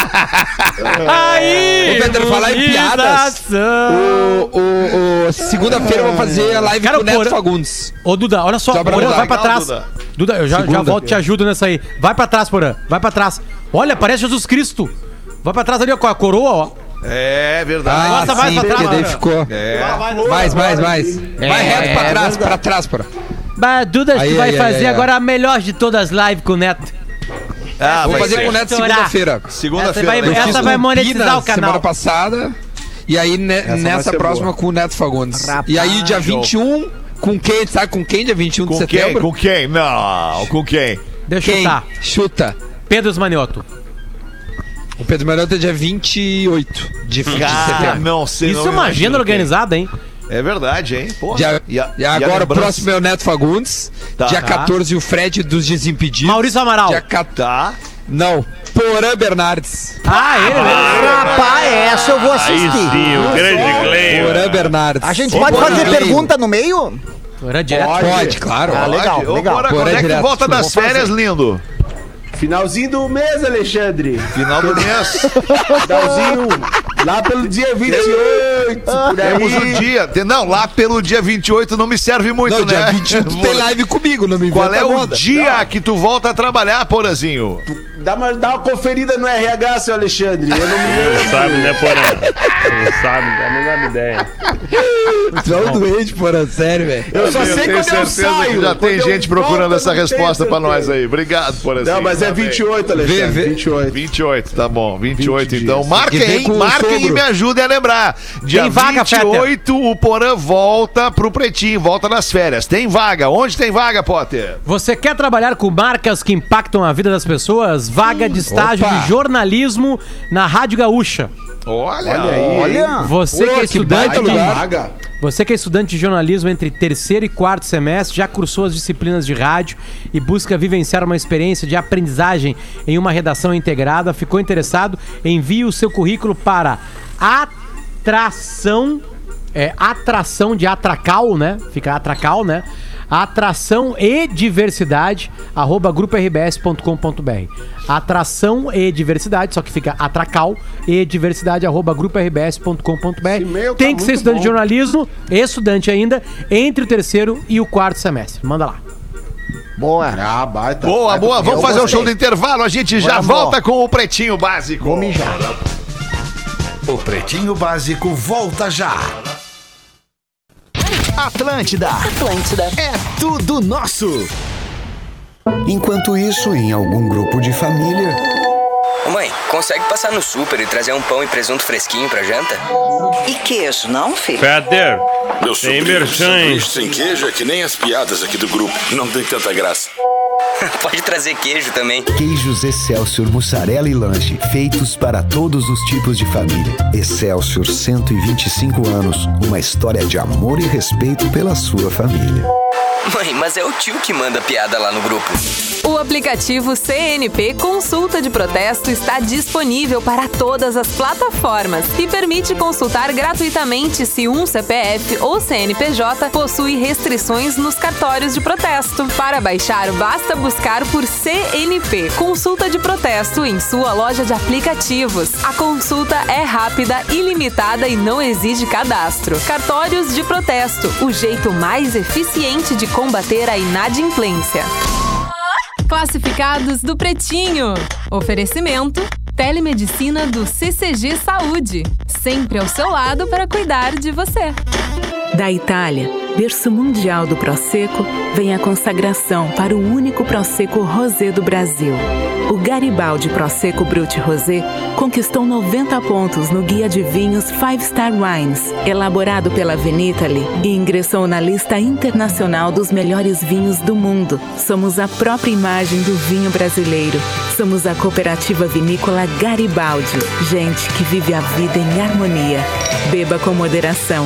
Aí! Ô, Pedro, falar em piadas. imunização. O, o, o- segunda-feira eu vou fazer a live Cara, com o Neto por- Fagundes. Ô, Duda, olha só. Só pra Porã, mudar. vai pra Legal, trás. Duda. Duda, eu já, já Segunda. volto e te ajudo nessa aí. Vai pra trás, Porã. Vai pra trás. Olha, parece Jesus Cristo. Vai pra trás ali, ó, com a coroa, ó. É verdade. Ah, Nossa, vai sim, pra trás, porque daí cara. ficou. É. Mais, mais, mais. Vai reto pra é trás, pra trás, porra. Bah, Duda, Aí, tu vai aí, fazer aí, aí. agora a melhor de todas as lives com o Neto. Ah, Vou vai fazer ser. com o Neto Estourar. segunda-feira. Segunda-feira. Essa vai- né? Eu essa fiz vai com monetizar Pina o canal. semana passada. E aí, ne- vai nessa ser próxima boa. com o Neto Fagundes. Rapaz. E aí, dia vinte e um, com quem? Sabe com quem? Dia vinte e um de Com quem? setembro? Com quem? Não, com quem? Deixa eu Quem? chutar. Chuta. Pedro Esmanioto. O Pedro Maroto é dia vinte e oito de, de Cara, setembro. não sei. Isso não é uma imagino agenda quem. organizada, hein? É verdade, hein? Porra. Dia- E a- e e a agora o lembrança- próximo é o Neto Fagundes. Tá. Dia Tá. quatorze, o Fred dos Desimpedidos. Maurício Amaral. Dia quatorze. Tá. Não, Porã Bernardes. Ah, ele mesmo. Rapaz, essa eu vou Aí assistir. sim, o grande Cleio. Porã Bernardes. A gente Ô, pode Porã fazer Cleio. pergunta no meio? Era direto. Pode, claro. Ah, legal, Pode. Ô, legal. Bora, Bora quando é que tu direto. volta das Vou fazer. férias, lindo? Finalzinho do mês, Alexandre. Final do mês. Finalzinho, lá pelo dia vinte e oito, por Temos o aí. dia. Te- Não, lá pelo dia vinte e oito não me serve muito, Não, né? dia vinte e um tu tem live comigo, não me Qual inventa é o moda. dia que tu volta a trabalhar, Porazinho? Dá uma, dá uma conferida no R H, seu Alexandre. Eu não me lembro. Não sabe, né, Porã? Não sabe, não dá a menor ideia. Tu é um doente, Porã, sério, velho. Eu só sei tenho quando eu certeza saio. que já tem Quando eu gente procurando volto, essa eu não tenho resposta pra certeza. nós aí. Obrigado, Porazinho. Não, mas é Tá bem. vinte e oito, Alexandre. Vê, vê. vinte e oito. vinte e oito, tá bom. vinte e oito, vinte então. dias. Marca E vem aí, com o marca alguém me ajude a lembrar. Dia Tem vaga, vinte e oito, o Porã volta pro Pretinho, volta nas férias. Tem vaga. Onde tem vaga, Potter? Você quer trabalhar com marcas que impactam a vida das pessoas? Vaga de estágio Opa. de jornalismo na Rádio Gaúcha. Olha, Olha aí. Olha. Você que é estudante baita de, vaga. você que é estudante de jornalismo entre terceiro e quarto semestre, já cursou as disciplinas de rádio e busca vivenciar uma experiência de aprendizagem em uma redação integrada, ficou interessado? Envie o seu currículo para atração, é, atração de atracal, né? Fica atracal, né? Atração e diversidade, arroba grupo r b s ponto com ponto b r. Atração e diversidade, só que fica atracal e diversidade, arroba grupo r b s ponto com ponto b r. Esse e-mail Tem tá que ser muito estudante bom. de jornalismo, estudante ainda, entre o terceiro e o quarto semestre. Manda lá. Boa. Ah, baita. Boa, baita. boa. Vamos Eu fazer o gostei. show do intervalo. A gente já Vamos. volta com o Pretinho Básico. Vou mijar. O Pretinho Básico volta já. Atlântida. Atlântida. É tudo nosso. Enquanto isso, em algum grupo de família... Ô mãe, consegue passar no super e trazer um pão e presunto fresquinho pra janta? E queijo, não, filho? Peter, Meu tem sobrinho, merchan, hein? sanduíche sem queijo é que nem as piadas aqui do grupo. Não tem tanta graça. Pode trazer queijo também. Queijos Excelsior, mussarela e lanche, feitos para todos os tipos de família. Excelsior, cento e vinte e cinco anos, uma história de amor e respeito pela sua família. Mãe, mas é o tio que manda piada lá no grupo. O aplicativo C N P Consulta de Protesto está disponível para todas as plataformas e permite consultar gratuitamente se um C P F ou C N P J possui restrições nos cartórios de protesto. Para baixar, basta buscar por C N P Consulta de Protesto em sua loja de aplicativos. A consulta é rápida, ilimitada e não exige cadastro. Cartórios de protesto, o jeito mais eficiente de combater a inadimplência. Classificados do Pretinho. Oferecimento: Telemedicina do C C G Saúde. Sempre ao seu lado para cuidar de você. Da Itália, berço mundial do Prosecco, vem a consagração para o único Prosecco Rosé do Brasil. O Garibaldi Prosecco Brut Rosé conquistou noventa pontos no Guia de Vinhos Five Star Wines, elaborado pela Vinitaly, e ingressou na lista internacional dos melhores vinhos do mundo. Somos a própria imagem do vinho brasileiro. Somos a cooperativa vinícola Garibaldi. Gente que vive a vida em harmonia. Beba com moderação.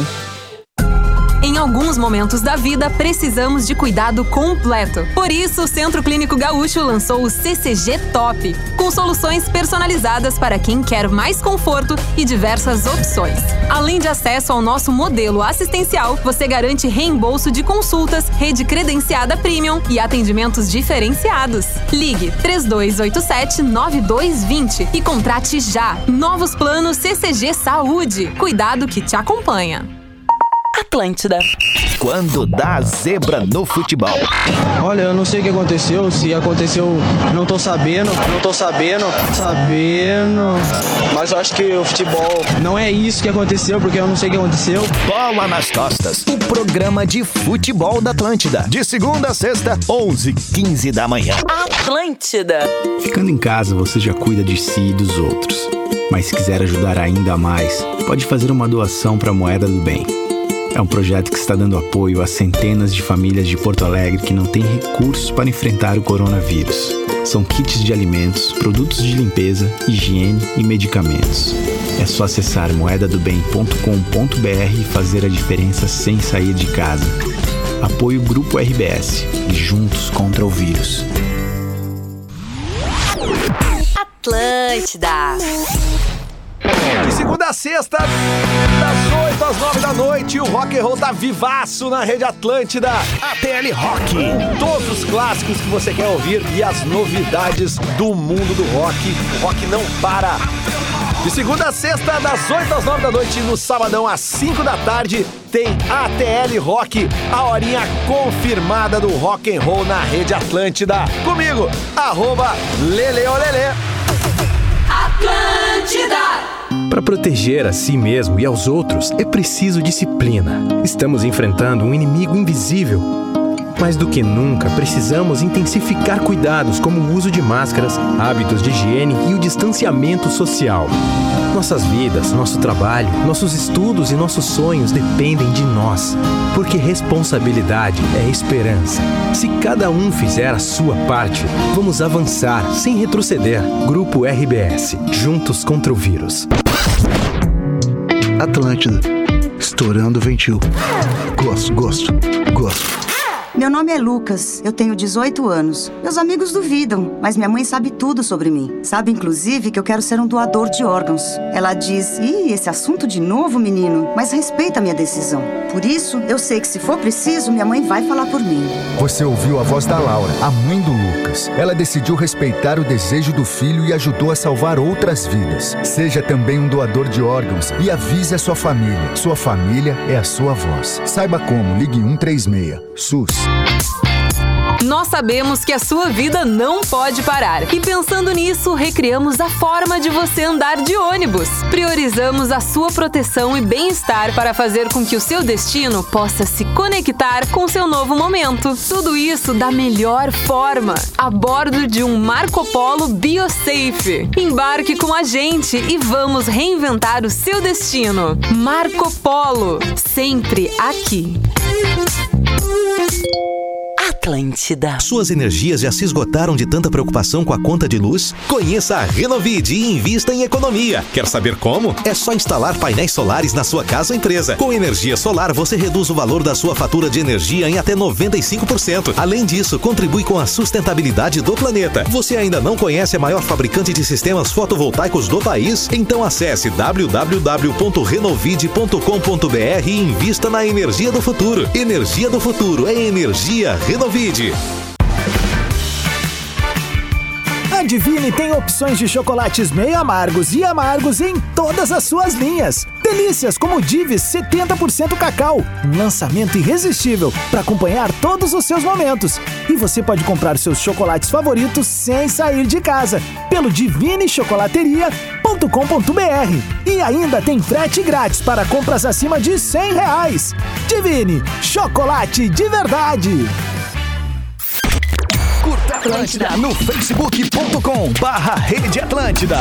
Em alguns momentos da vida, precisamos de cuidado completo. Por isso, o Centro Clínico Gaúcho lançou o C C G Top, com soluções personalizadas para quem quer mais conforto e diversas opções. Além de acesso ao nosso modelo assistencial, você garante reembolso de consultas, rede credenciada premium e atendimentos diferenciados. Ligue três dois oito sete, nove dois dois zero e contrate já. Novos planos C C G Saúde. Cuidado que te acompanha. Atlântida. Quando dá zebra no futebol. Olha, eu não sei o que aconteceu, se aconteceu, não tô sabendo, não tô sabendo, sabendo. Mas eu acho que o futebol não é isso que aconteceu, porque eu não sei o que aconteceu. Bola nas costas, o programa de futebol da Atlântida. De segunda a sexta, onze e quinze da manhã. Atlântida. Ficando em casa, você já cuida de si e dos outros. Mas se quiser ajudar ainda mais, pode fazer uma doação para a Moeda do Bem. É um projeto que está dando apoio a centenas de famílias de Porto Alegre que não têm recursos para enfrentar o coronavírus. São kits de alimentos, produtos de limpeza, higiene e medicamentos. É só acessar moeda do bem ponto com ponto b r e fazer a diferença sem sair de casa. Apoio Grupo R B S e juntos contra o vírus. Atlântida. De segunda a sexta, das oito às nove da noite, o rock and roll tá vivaço na Rede Atlântida. A T L Rock. Todos os clássicos que você quer ouvir e as novidades do mundo do rock. O rock não para. De segunda a sexta, das oito às nove da noite, no sabadão às cinco da tarde, tem A T L Rock, a horinha confirmada do rock and roll na Rede Atlântida. Comigo, arroba Leleolele. Atlântida. Para proteger a si mesmo e aos outros, é preciso disciplina. Estamos enfrentando um inimigo invisível, Mais do que nunca, precisamos intensificar cuidados como o uso de máscaras, hábitos de higiene e o distanciamento social. Nossas vidas, nosso trabalho, nossos estudos e nossos sonhos dependem de nós, porque responsabilidade é esperança. Se cada um fizer a sua parte, vamos avançar sem retroceder. Grupo R B S, juntos contra o vírus. Atlântida, estourando o ventil. Gosto, gosto, gosto. Meu nome é Lucas, eu tenho dezoito anos. Meus amigos duvidam, mas minha mãe sabe tudo sobre mim. Sabe, inclusive, que eu quero ser um doador de órgãos. Ela diz, ih, esse assunto de novo, menino, mas respeita a minha decisão. Por isso, eu sei que se for preciso, minha mãe vai falar por mim. Você ouviu a voz da Laura, a mãe do Lucas. Ela decidiu respeitar o desejo do filho e ajudou a salvar outras vidas. Seja também um doador de órgãos e avise a sua família. Sua família é a sua voz. Saiba como, ligue um três seis. SUS. Nós sabemos que a sua vida não pode parar. E pensando nisso, recriamos a forma de você andar de ônibus. Priorizamos a sua proteção e bem-estar para fazer com que o seu destino possa se conectar com seu novo momento. Tudo isso da melhor forma, a bordo de um Marco Polo BioSafe. Embarque com a gente e vamos reinventar o seu destino. Marco Polo, sempre aqui. Atlântida. Suas energias já se esgotaram de tanta preocupação com a conta de luz? Conheça a Renovide e invista em economia. Quer saber como? É só instalar painéis solares na sua casa ou empresa. Com energia solar, você reduz o valor da sua fatura de energia em até noventa e cinco por cento. Além disso, contribui com a sustentabilidade do planeta. Você ainda não conhece a maior fabricante de sistemas fotovoltaicos do país? Então acesse w w w ponto renovide ponto com ponto b r e invista na energia do futuro. Energia do futuro é energia Renovide. A Divine tem opções de chocolates meio amargos e amargos em todas as suas linhas. Delícias como Divis setenta por cento cacau, um lançamento irresistível para acompanhar todos os seus momentos. E você pode comprar seus chocolates favoritos sem sair de casa, pelo divine chocolateria ponto com ponto b r. E ainda tem frete grátis para compras acima de cem reais. Divine, chocolate de verdade. Curta Atlântida no facebook ponto com barra Rede Atlântida.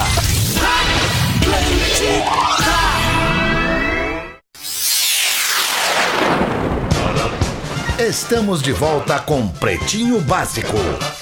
Estamos de volta com Pretinho Básico.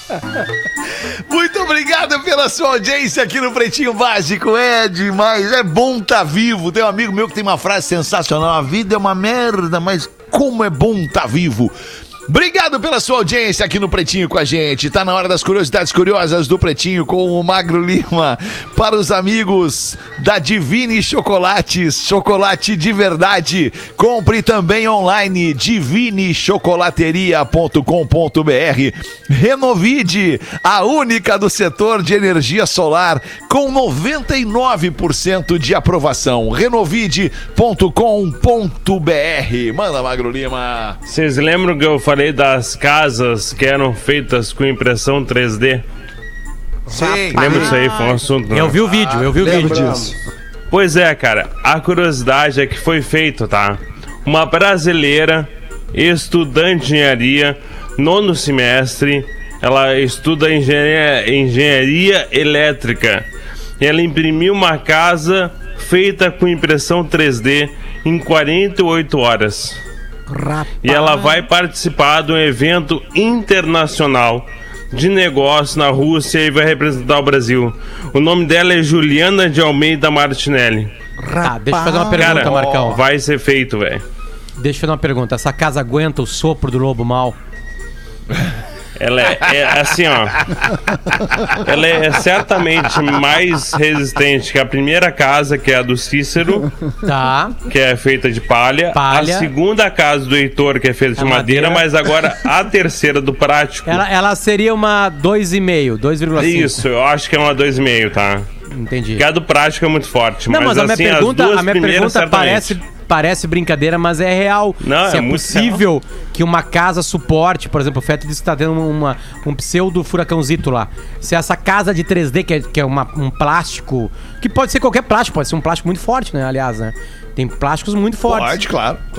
Muito obrigado pela sua audiência aqui no Pretinho Básico. É demais, é bom tá vivo. Tem um amigo meu que tem uma frase sensacional: a vida é uma merda, mas como é bom tá vivo. Obrigado pela sua audiência aqui no Pretinho com a gente. Tá na hora das curiosidades curiosas do Pretinho com o Magro Lima. Para os amigos da Divine Chocolates, chocolate de verdade. Compre também online, divine chocolateria ponto com ponto b r. Renovide, a única do setor de energia solar, com noventa e nove por cento de aprovação. renovide ponto com ponto b r. Manda, Magro Lima. Vocês lembram que eu falei Falei das casas que eram feitas com impressão três D? Sim. Lembra disso aí? Foi um assunto. Não? Eu vi o vídeo, eu vi o vídeo disso. Pois é, cara. A curiosidade é que foi feito, tá? Uma brasileira, estudante de engenharia, nono semestre, ela estuda engenharia, engenharia elétrica. E ela imprimiu uma casa feita com impressão três D em quarenta e oito horas. Rapaz. E ela vai participar de um evento internacional de negócio na Rússia e vai representar o Brasil. O nome dela é Juliana de Almeida Martinelli. Tá, deixa eu fazer uma pergunta, Cara, Marcão. Vai ser feito, velho. Deixa eu fazer uma pergunta. Essa casa aguenta o sopro do lobo mau? Ela é, é assim, ó. Ela é certamente mais resistente que a primeira casa, que é a do Cícero. Tá. Que é feita de palha. Palha. A segunda casa do Heitor, que é feita de A madeira, madeira. mas agora a terceira do prático. Ela, ela seria uma dois vírgula cinco, dois vírgula cinco. Isso, eu acho que é uma dois vírgula cinco, tá? Entendi. Que a do prático é muito forte. Não, mas, mas a assim, minha as pergunta, duas a minha primeiras, pergunta parece, certamente. parece brincadeira, mas é real. Não, Se é é, muito possível que uma casa suporte, por exemplo, o Feto disse que tá tendo uma, um pseudo furacãozito lá. Se essa casa de três D, que é, que é uma, um plástico, que pode ser qualquer plástico, pode ser um plástico muito forte, né? Aliás, né? Tem plásticos muito fortes. Pode, claro, claro.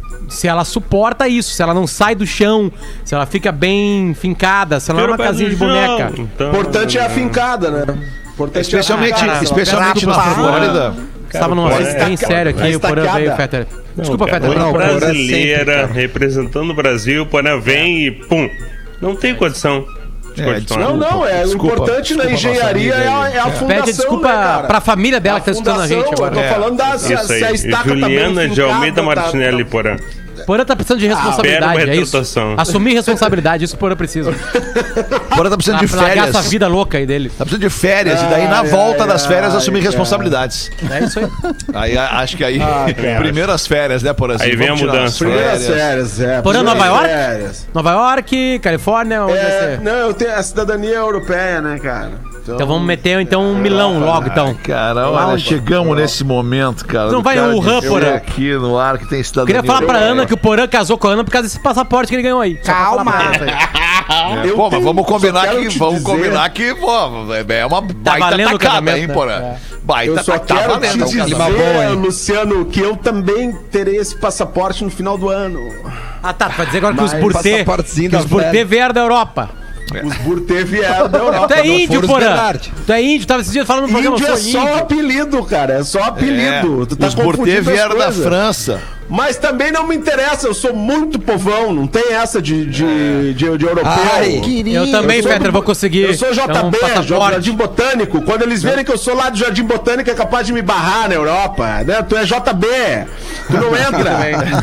se ela suporta isso, se ela não sai do chão, se ela fica bem fincada, se ela não é uma casinha de boneca. O então, importante é a fincada, né? Importante especialmente é a fincada, especialmente na Flórida. Estava num assunto bem sério aqui, o Porã veio, Fetter. Desculpa, Fetter. Uma Não, brasileira sempre, representando o Brasil, o Porã vem e pum. Não tem condição. É, não, não, é desculpa, o importante desculpa, na engenharia é a, é a fundação. Pede desculpa, né, pra família dela a que tá escutando a gente agora. Eu tô é. falando da se, se a estaca Juliana tá de Almeida Martinelli, tá, Porã. Porã tá precisando de responsabilidade, ah, é isso. Assumir responsabilidade, isso que o Porã precisa. Porã tá precisando de férias. Largar essa vida louca aí dele. Tá precisando de férias, ah, e daí na ai, volta ai, das férias ai, assumir ai, responsabilidades. É isso aí. Aí acho que aí, ah, primeiras férias, né, Porã? Aí vem a mudança. Primeiras férias, é. Porã, Nova York? Férias. Nova York, Califórnia, onde é, vai ser? Não, eu tenho a cidadania europeia, né, cara? Então, então vamos meter então um Milão logo, então. Cara, olha, Lá, chegamos pô. nesse momento, cara. Não vai o Wuhan, Porã. Aqui no ar que tem cidadania. Queria falar pra Ana que o Porã casou com a Ana por causa desse passaporte que ele ganhou aí. Calma. É, pô, mas vamos combinar que vamos dizer... combinar que pô, é uma baita tá tacada, hein, Porã? É. Baita eu só tacada, quero valendo, te dizer, bom, Luciano, que eu também terei esse passaporte no final do ano. Ah, tá. Tu vai dizer agora que os Burtê, que os Burtê vieram da Europa. É. Os Burtê vieram da Europa. Tu é índio, Porã. Tu é índio, tava esses dias falando no programa. Índio é só índio. apelido, cara. É só apelido. É. Tu tá os Burtê vieram da França. Mas também não me interessa, eu sou muito povão, não tem essa de, de, é. de, de, de europeu. Ai, eu também, Petra, vou conseguir. Eu sou J B, é um Jardim Botânico. Quando eles verem que eu sou lá do Jardim Botânico, é capaz de me barrar na Europa. Né? Tu é J B, tu não entra.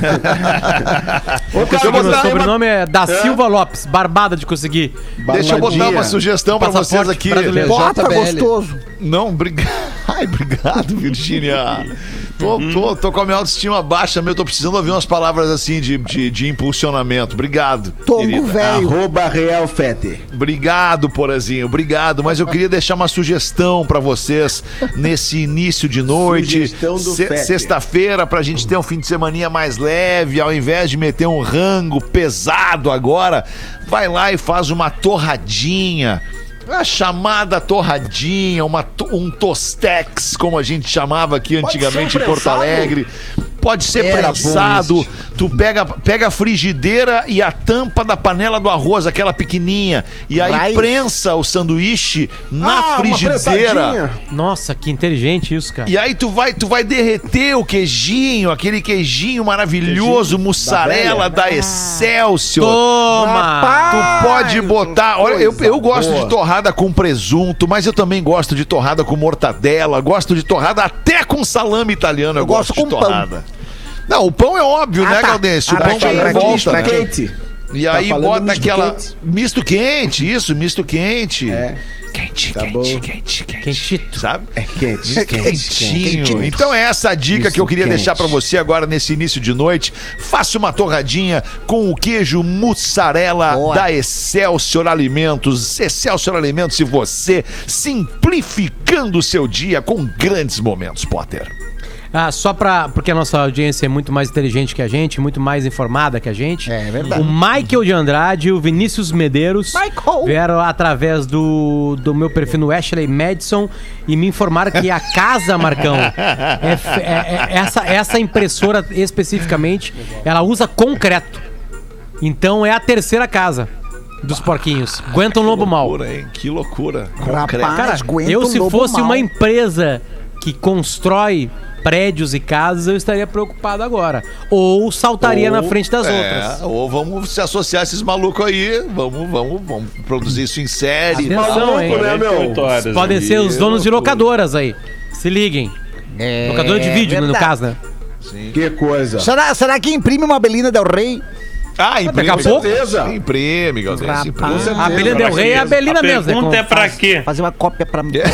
O cara, meu sobrenome é Da Silva é? Lopes, barbada de conseguir. Barbadinha. Deixa eu botar uma sugestão pra vocês aqui. Bota gostoso. Não, obrigado. Ai, obrigado, Virgínia. Tô, tô, tô com a minha autoestima baixa, meu. Tô precisando ouvir umas palavras assim de, de, de impulsionamento. Obrigado. Tongo velho. Arroba Real Fete. Obrigado, Porazinho. Obrigado. Mas eu queria deixar uma sugestão pra vocês nesse início de noite. Se, sexta-feira, pra gente ter um fim de semaninha mais leve, ao invés de meter um rango pesado agora, vai lá e faz uma torradinha. A chamada torradinha, uma, um tostex, como a gente chamava aqui antigamente em Porto Alegre. Pode ser Era prensado. Tu pega, pega a frigideira e a tampa da panela do arroz, aquela pequenininha, e aí Vai. prensa o sanduíche na ah, frigideira. Nossa, que inteligente isso, cara. E aí tu vai, tu vai derreter o queijinho, aquele queijinho maravilhoso, queijinho mussarela da, da Excelsior. Toma! Rapaz, tu pode botar... Olha, eu, eu gosto boa. de torrada com presunto, mas eu também gosto de torrada com mortadela, gosto de torrada até com salame italiano, eu, eu gosto, gosto de torrada. Pão. Não, o pão é óbvio, ah, né, tá. Galdêncio? O ah, pão tá, vai volta, né? Quente. E tá aí bota aquela... Quente. Misto quente, isso, misto quente. É. Quente, tá quente, bom. quente, quente. Quentito. Sabe? É quente. É quentinho. Quentinho. Então é essa a dica Misto que eu queria quente. deixar pra você agora nesse início de noite. Faça uma torradinha com o queijo mussarela Boa. da Excelsior Alimentos. Excelsior Alimentos e você simplificando o seu dia com grandes momentos, Potter. Ah, só pra... Porque a nossa audiência é muito mais inteligente que a gente, muito mais informada que a gente. É verdade. O Michael de Andrade e o Vinícius Medeiros Michael. vieram através do, do meu perfil no Ashley Madison e me informaram que a casa, Marcão, é, é, é, essa, essa impressora especificamente, ela usa concreto. Então é a terceira casa dos porquinhos. Aguenta um lobo mau. Que loucura, hein? Que loucura. Concreto. Cara, eu se fosse uma empresa que constrói prédios e casas, eu estaria preocupado agora. Ou saltaria ou, na frente das é, outras. Ou vamos se associar a esses malucos aí, vamos, vamos, vamos produzir isso em série. Atenção, hein? Né, meu? Podem ser os donos de locadoras aí. Se liguem. É, Locadora de vídeo, verdade. no caso, né? Sim. Que coisa. Será, será que imprime uma Belina Del Rey? Ah, imprime, daqui a pouco. Imprime, Galdêncio. A Belina Del Rey é a Belina a mesmo. A pergunta é pra quê? Fazer uma cópia pra mim.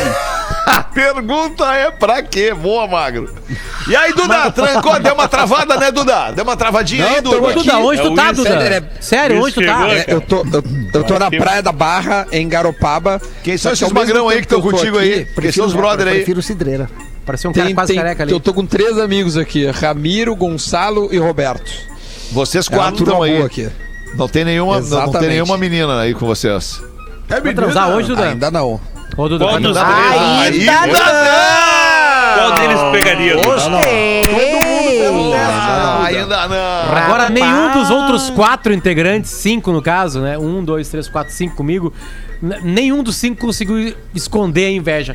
A pergunta é pra quê? Boa, Magro. E aí, Duda, trancou, deu uma travada, né, Duda? Deu uma travadinha Não, aí, Duda. Duda, onde tu tá, Duda? É, Sério, onde tu tá? É, eu tô, eu, eu tô na Praia da Barra, em Garopaba. Quem são esses magrão aí que estão contigo aqui, aí? Porque são os brother aí. Eu prefiro Cidreira. Parecia um cara tem, quase tem, careca ali. Eu tô com três amigos aqui, Ramiro, Gonçalo e Roberto. Vocês quatro estão aí. Aqui. Não tem nenhuma, não, não tem nenhuma menina aí com vocês. É vai transar hoje, Duda? Ainda não. Ô, Duda, Qual dos três? Ainda não! Qual deles pegaria, Duda? Gostei! Todo mundo Ah, ainda não. Agora, Rapaz. nenhum dos outros quatro integrantes, cinco no caso, né? Um, dois, três, quatro, cinco comigo, n- nenhum dos cinco conseguiu esconder a inveja.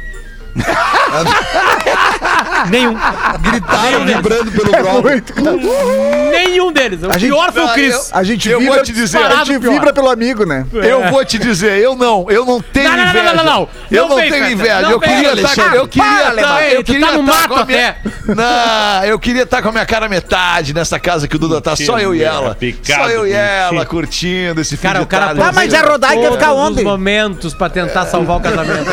Nenhum. Gritaram Nenhum vibrando deles. pelo brother. Nenhum deles. O A gente- pior foi o Não, Cris. A gente Eu vibra, vou te dizer, a gente parado pior. vibra pelo amigo, né? Eu vou te dizer, eu não, eu não tenho Não, não, não, inveja. não, não, não. Eu Não não vem, tenho Feta, inveja. não Eu vem, queria Alexandre. estar, eu queria Para, estar, Alemão. eu Tu queria tá no estar mato com a minha, até. não, eu queria estar com a minha cara metade nessa casa que o Duda tá, só eu e ela, Picado, só eu e com ela chifre. curtindo esse fim Cara, de o cara tarde. Ah, mas a Rodaica ia ficar todos onde? os momentos pra tentar salvar o casamento.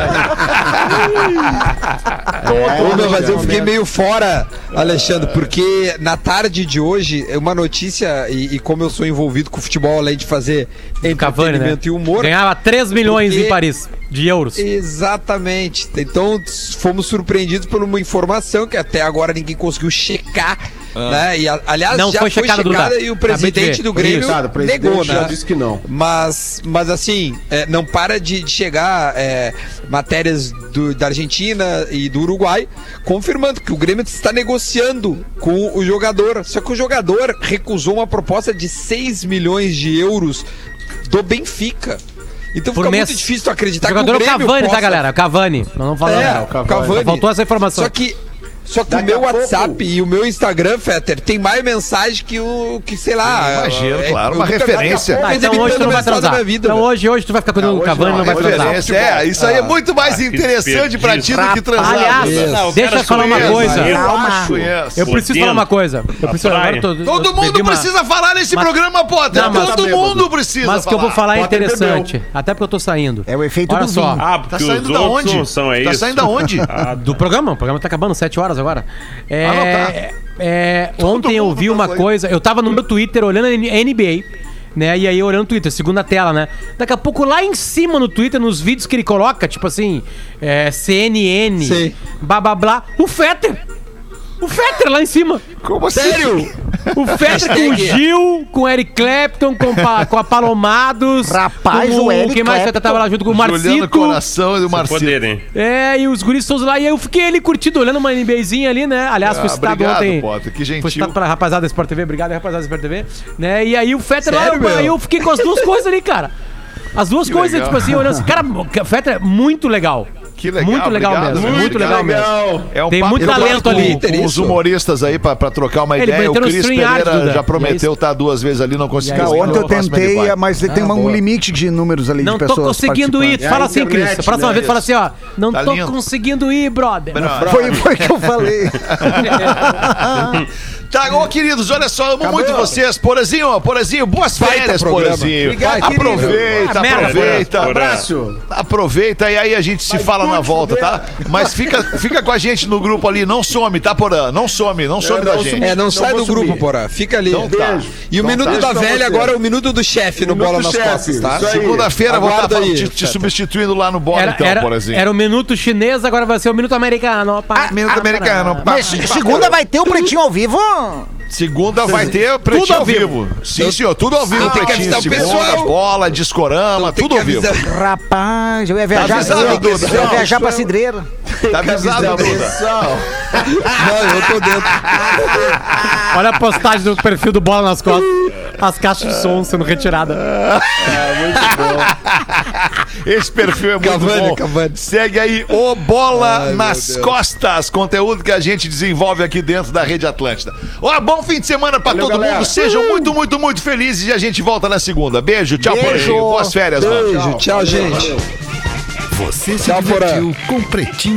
Ô, meu, mas eu fiquei meio fora, Alexandre, porque na tarde de hoje, uma notícia, e, e como eu sou envolvido com futebol, além de fazer Cavani, né? entretenimento e humor... Ganhava três milhões porque- em Paris, de euros. Exatamente. Então, fomos surpreendidos por uma informação que até agora ninguém conseguiu checar, né? E, a- aliás, Não já foi foi checado, checada Duda. e o Acabei de presidente ver. do Grêmio Isso, o presidente negou, já né? disse que não. Mas, mas assim, é, não para de, de chegar é, matérias do- da Argentina e do Uruguai confirmando que o Grêmio está negociando com o jogador. Só que o jogador recusou uma proposta de seis milhões de euros do Benfica. Então Por fica mês. muito difícil tu acreditar O jogador que o é o Grêmio Cavani, tá, possa- galera? O Cavani. Nós não falamos. É, né? o Cavani. Faltou essa informação. Só que, só que o Daqui meu a pouco- WhatsApp e o meu Instagram, Fetter, tem mais mensagem que o. que sei lá. Imagino, é, claro, eu uma nunca- referência. daqui a pouco Ah, então recebi hoje tu não tanta vai mensagem na transar. minha vida, Então velho. hoje, hoje tu vai ficar cuidando Não, do hoje Cavani e não, não vai hoje é transar. Referência, é, isso aí é muito mais Ah, que interessante pra ti do que transar. Aliás, Duda. Não, o deixa cara eu falar uma conhece, coisa. eu Calma. Conheço. Eu preciso falar uma coisa. Eu preciso praia. agora eu tô- Todo eu mundo bebi uma- precisa falar nesse Mas- programa, Potter. Não, mas- Todo mundo precisa Mas o que eu vou falar é Potter interessante. Até porque eu tô saindo. É o efeito Olha do só. vinho. Ah, porque Tá saindo os da outros onde? não são, é Tá isso? saindo da onde? Ah, Do programa, o programa tá acabando, sete horas agora. É, Ah, não, tá. é, ontem eu mundo vi tá uma saindo. coisa, eu tava no meu Twitter olhando a N B A, né? E aí olhando o Twitter, segunda tela, né? Daqui a pouco lá em cima no Twitter, nos vídeos que ele coloca, tipo assim, é, C N N, Sim. blá blá blá, o Fetter! O Fetter lá em cima! Como assim? Sério? O Fetter com o Gil, com o Eric Clapton, com, pa- com a Palomados. Rapaz, com o Eric quem mais Clapton. tava lá junto com o Juliano Marcito. Coração e do se Marcito. poderem. É, e os guris todos lá. E aí eu fiquei ali curtindo, olhando uma NBAzinha ali, né? Aliás, Ah, foi citado obrigado, ontem. Potter, que gentil. Foi citado pra rapaziada da Sport T V. Obrigado, rapaziada da Sport T V. Né? E aí o Fetter lá, Sério, eu, meu? aí eu fiquei com as duas coisas ali, cara. As duas Que coisas, legal. tipo assim, olhando assim. Cara, o Fetter é muito legal. Que legal, Muito legal obrigado, mesmo. muito Muito legal mesmo. É um Tem papo muito que eu talento gosto ali. com, com os Isso. humoristas aí pra, pra trocar uma Ele ideia. O meteu no Cris StreamYard, Pereira Duda. já E prometeu aí- estar duas vezes ali, não conseguiu. Cara, mas ontem eu na próxima ele tentei, vai. mas ele tem Ah, uma- um boa. limite de números ali Não de tô pessoas conseguindo ir. participando. Tu fala É a assim, Cris. internet, A próxima né, vez fala assim, ó. Não Tá tô lindo. conseguindo ir, brother. Foi, foi que eu falei. Tá, ô queridos, olha só, amo muito vocês. Porazinho, Porazinho, boas Baita férias, programa. Porazinho. Obrigado, Aproveita, Ah, merda, aproveita. Porã. Abraço. Aproveita e aí a gente se fala na volta, tá? Mas fica, fica com a gente no grupo ali, não some, tá, Porã? Não some, não some Eu da não gente. sumo. É, não, Não sai vou do grupo, sumir. porra. Fica ali. Então tá. E o Então minuto tá. da Beijo pra velha você. agora é o minuto do chefe no Minuto Bola do nas chefe, Costas, tá? isso aí. Segunda-feira vou estar Aguarda aí, te, te Fetter. substituindo lá no bola, Era, então, era, Porazinho. era o minuto chinês, agora vai ser o minuto americano. Pá, Minuto pá, americano. pá. Mas segunda vai ter o Pretinho ao vivo? Segunda vai ter Pretinho ao ao vivo. Sim, senhor, tudo ao vivo, Ah, tem que Pretinho. avisar o Segunda, pessoal. bola, discorama, Tem tudo que ao vivo. avisar. Rapaz, eu ia viajar, avisado, eu ia, Duda. eu ia viajar pra Cidreira. Tá avisado, Duda. Não, eu tô dentro. Olha a postagem do perfil do Bola nas Costas. As caixas de som sendo retiradas. Esse perfil é muito Cavani, bom. Cavani. Segue aí o Bola Ai, nas meu Deus. Costas, conteúdo que a gente desenvolve aqui dentro da Rede Atlântida. Ó, bom fim de semana pra Valeu, todo galera. mundo. Sejam muito, muito, muito felizes e a gente volta na segunda. Beijo, tchau, Beijo. Porazinho. Boas férias, mano. Beijo, tchau, gente. Você se Tchau, Porã. divertiu com Pretinho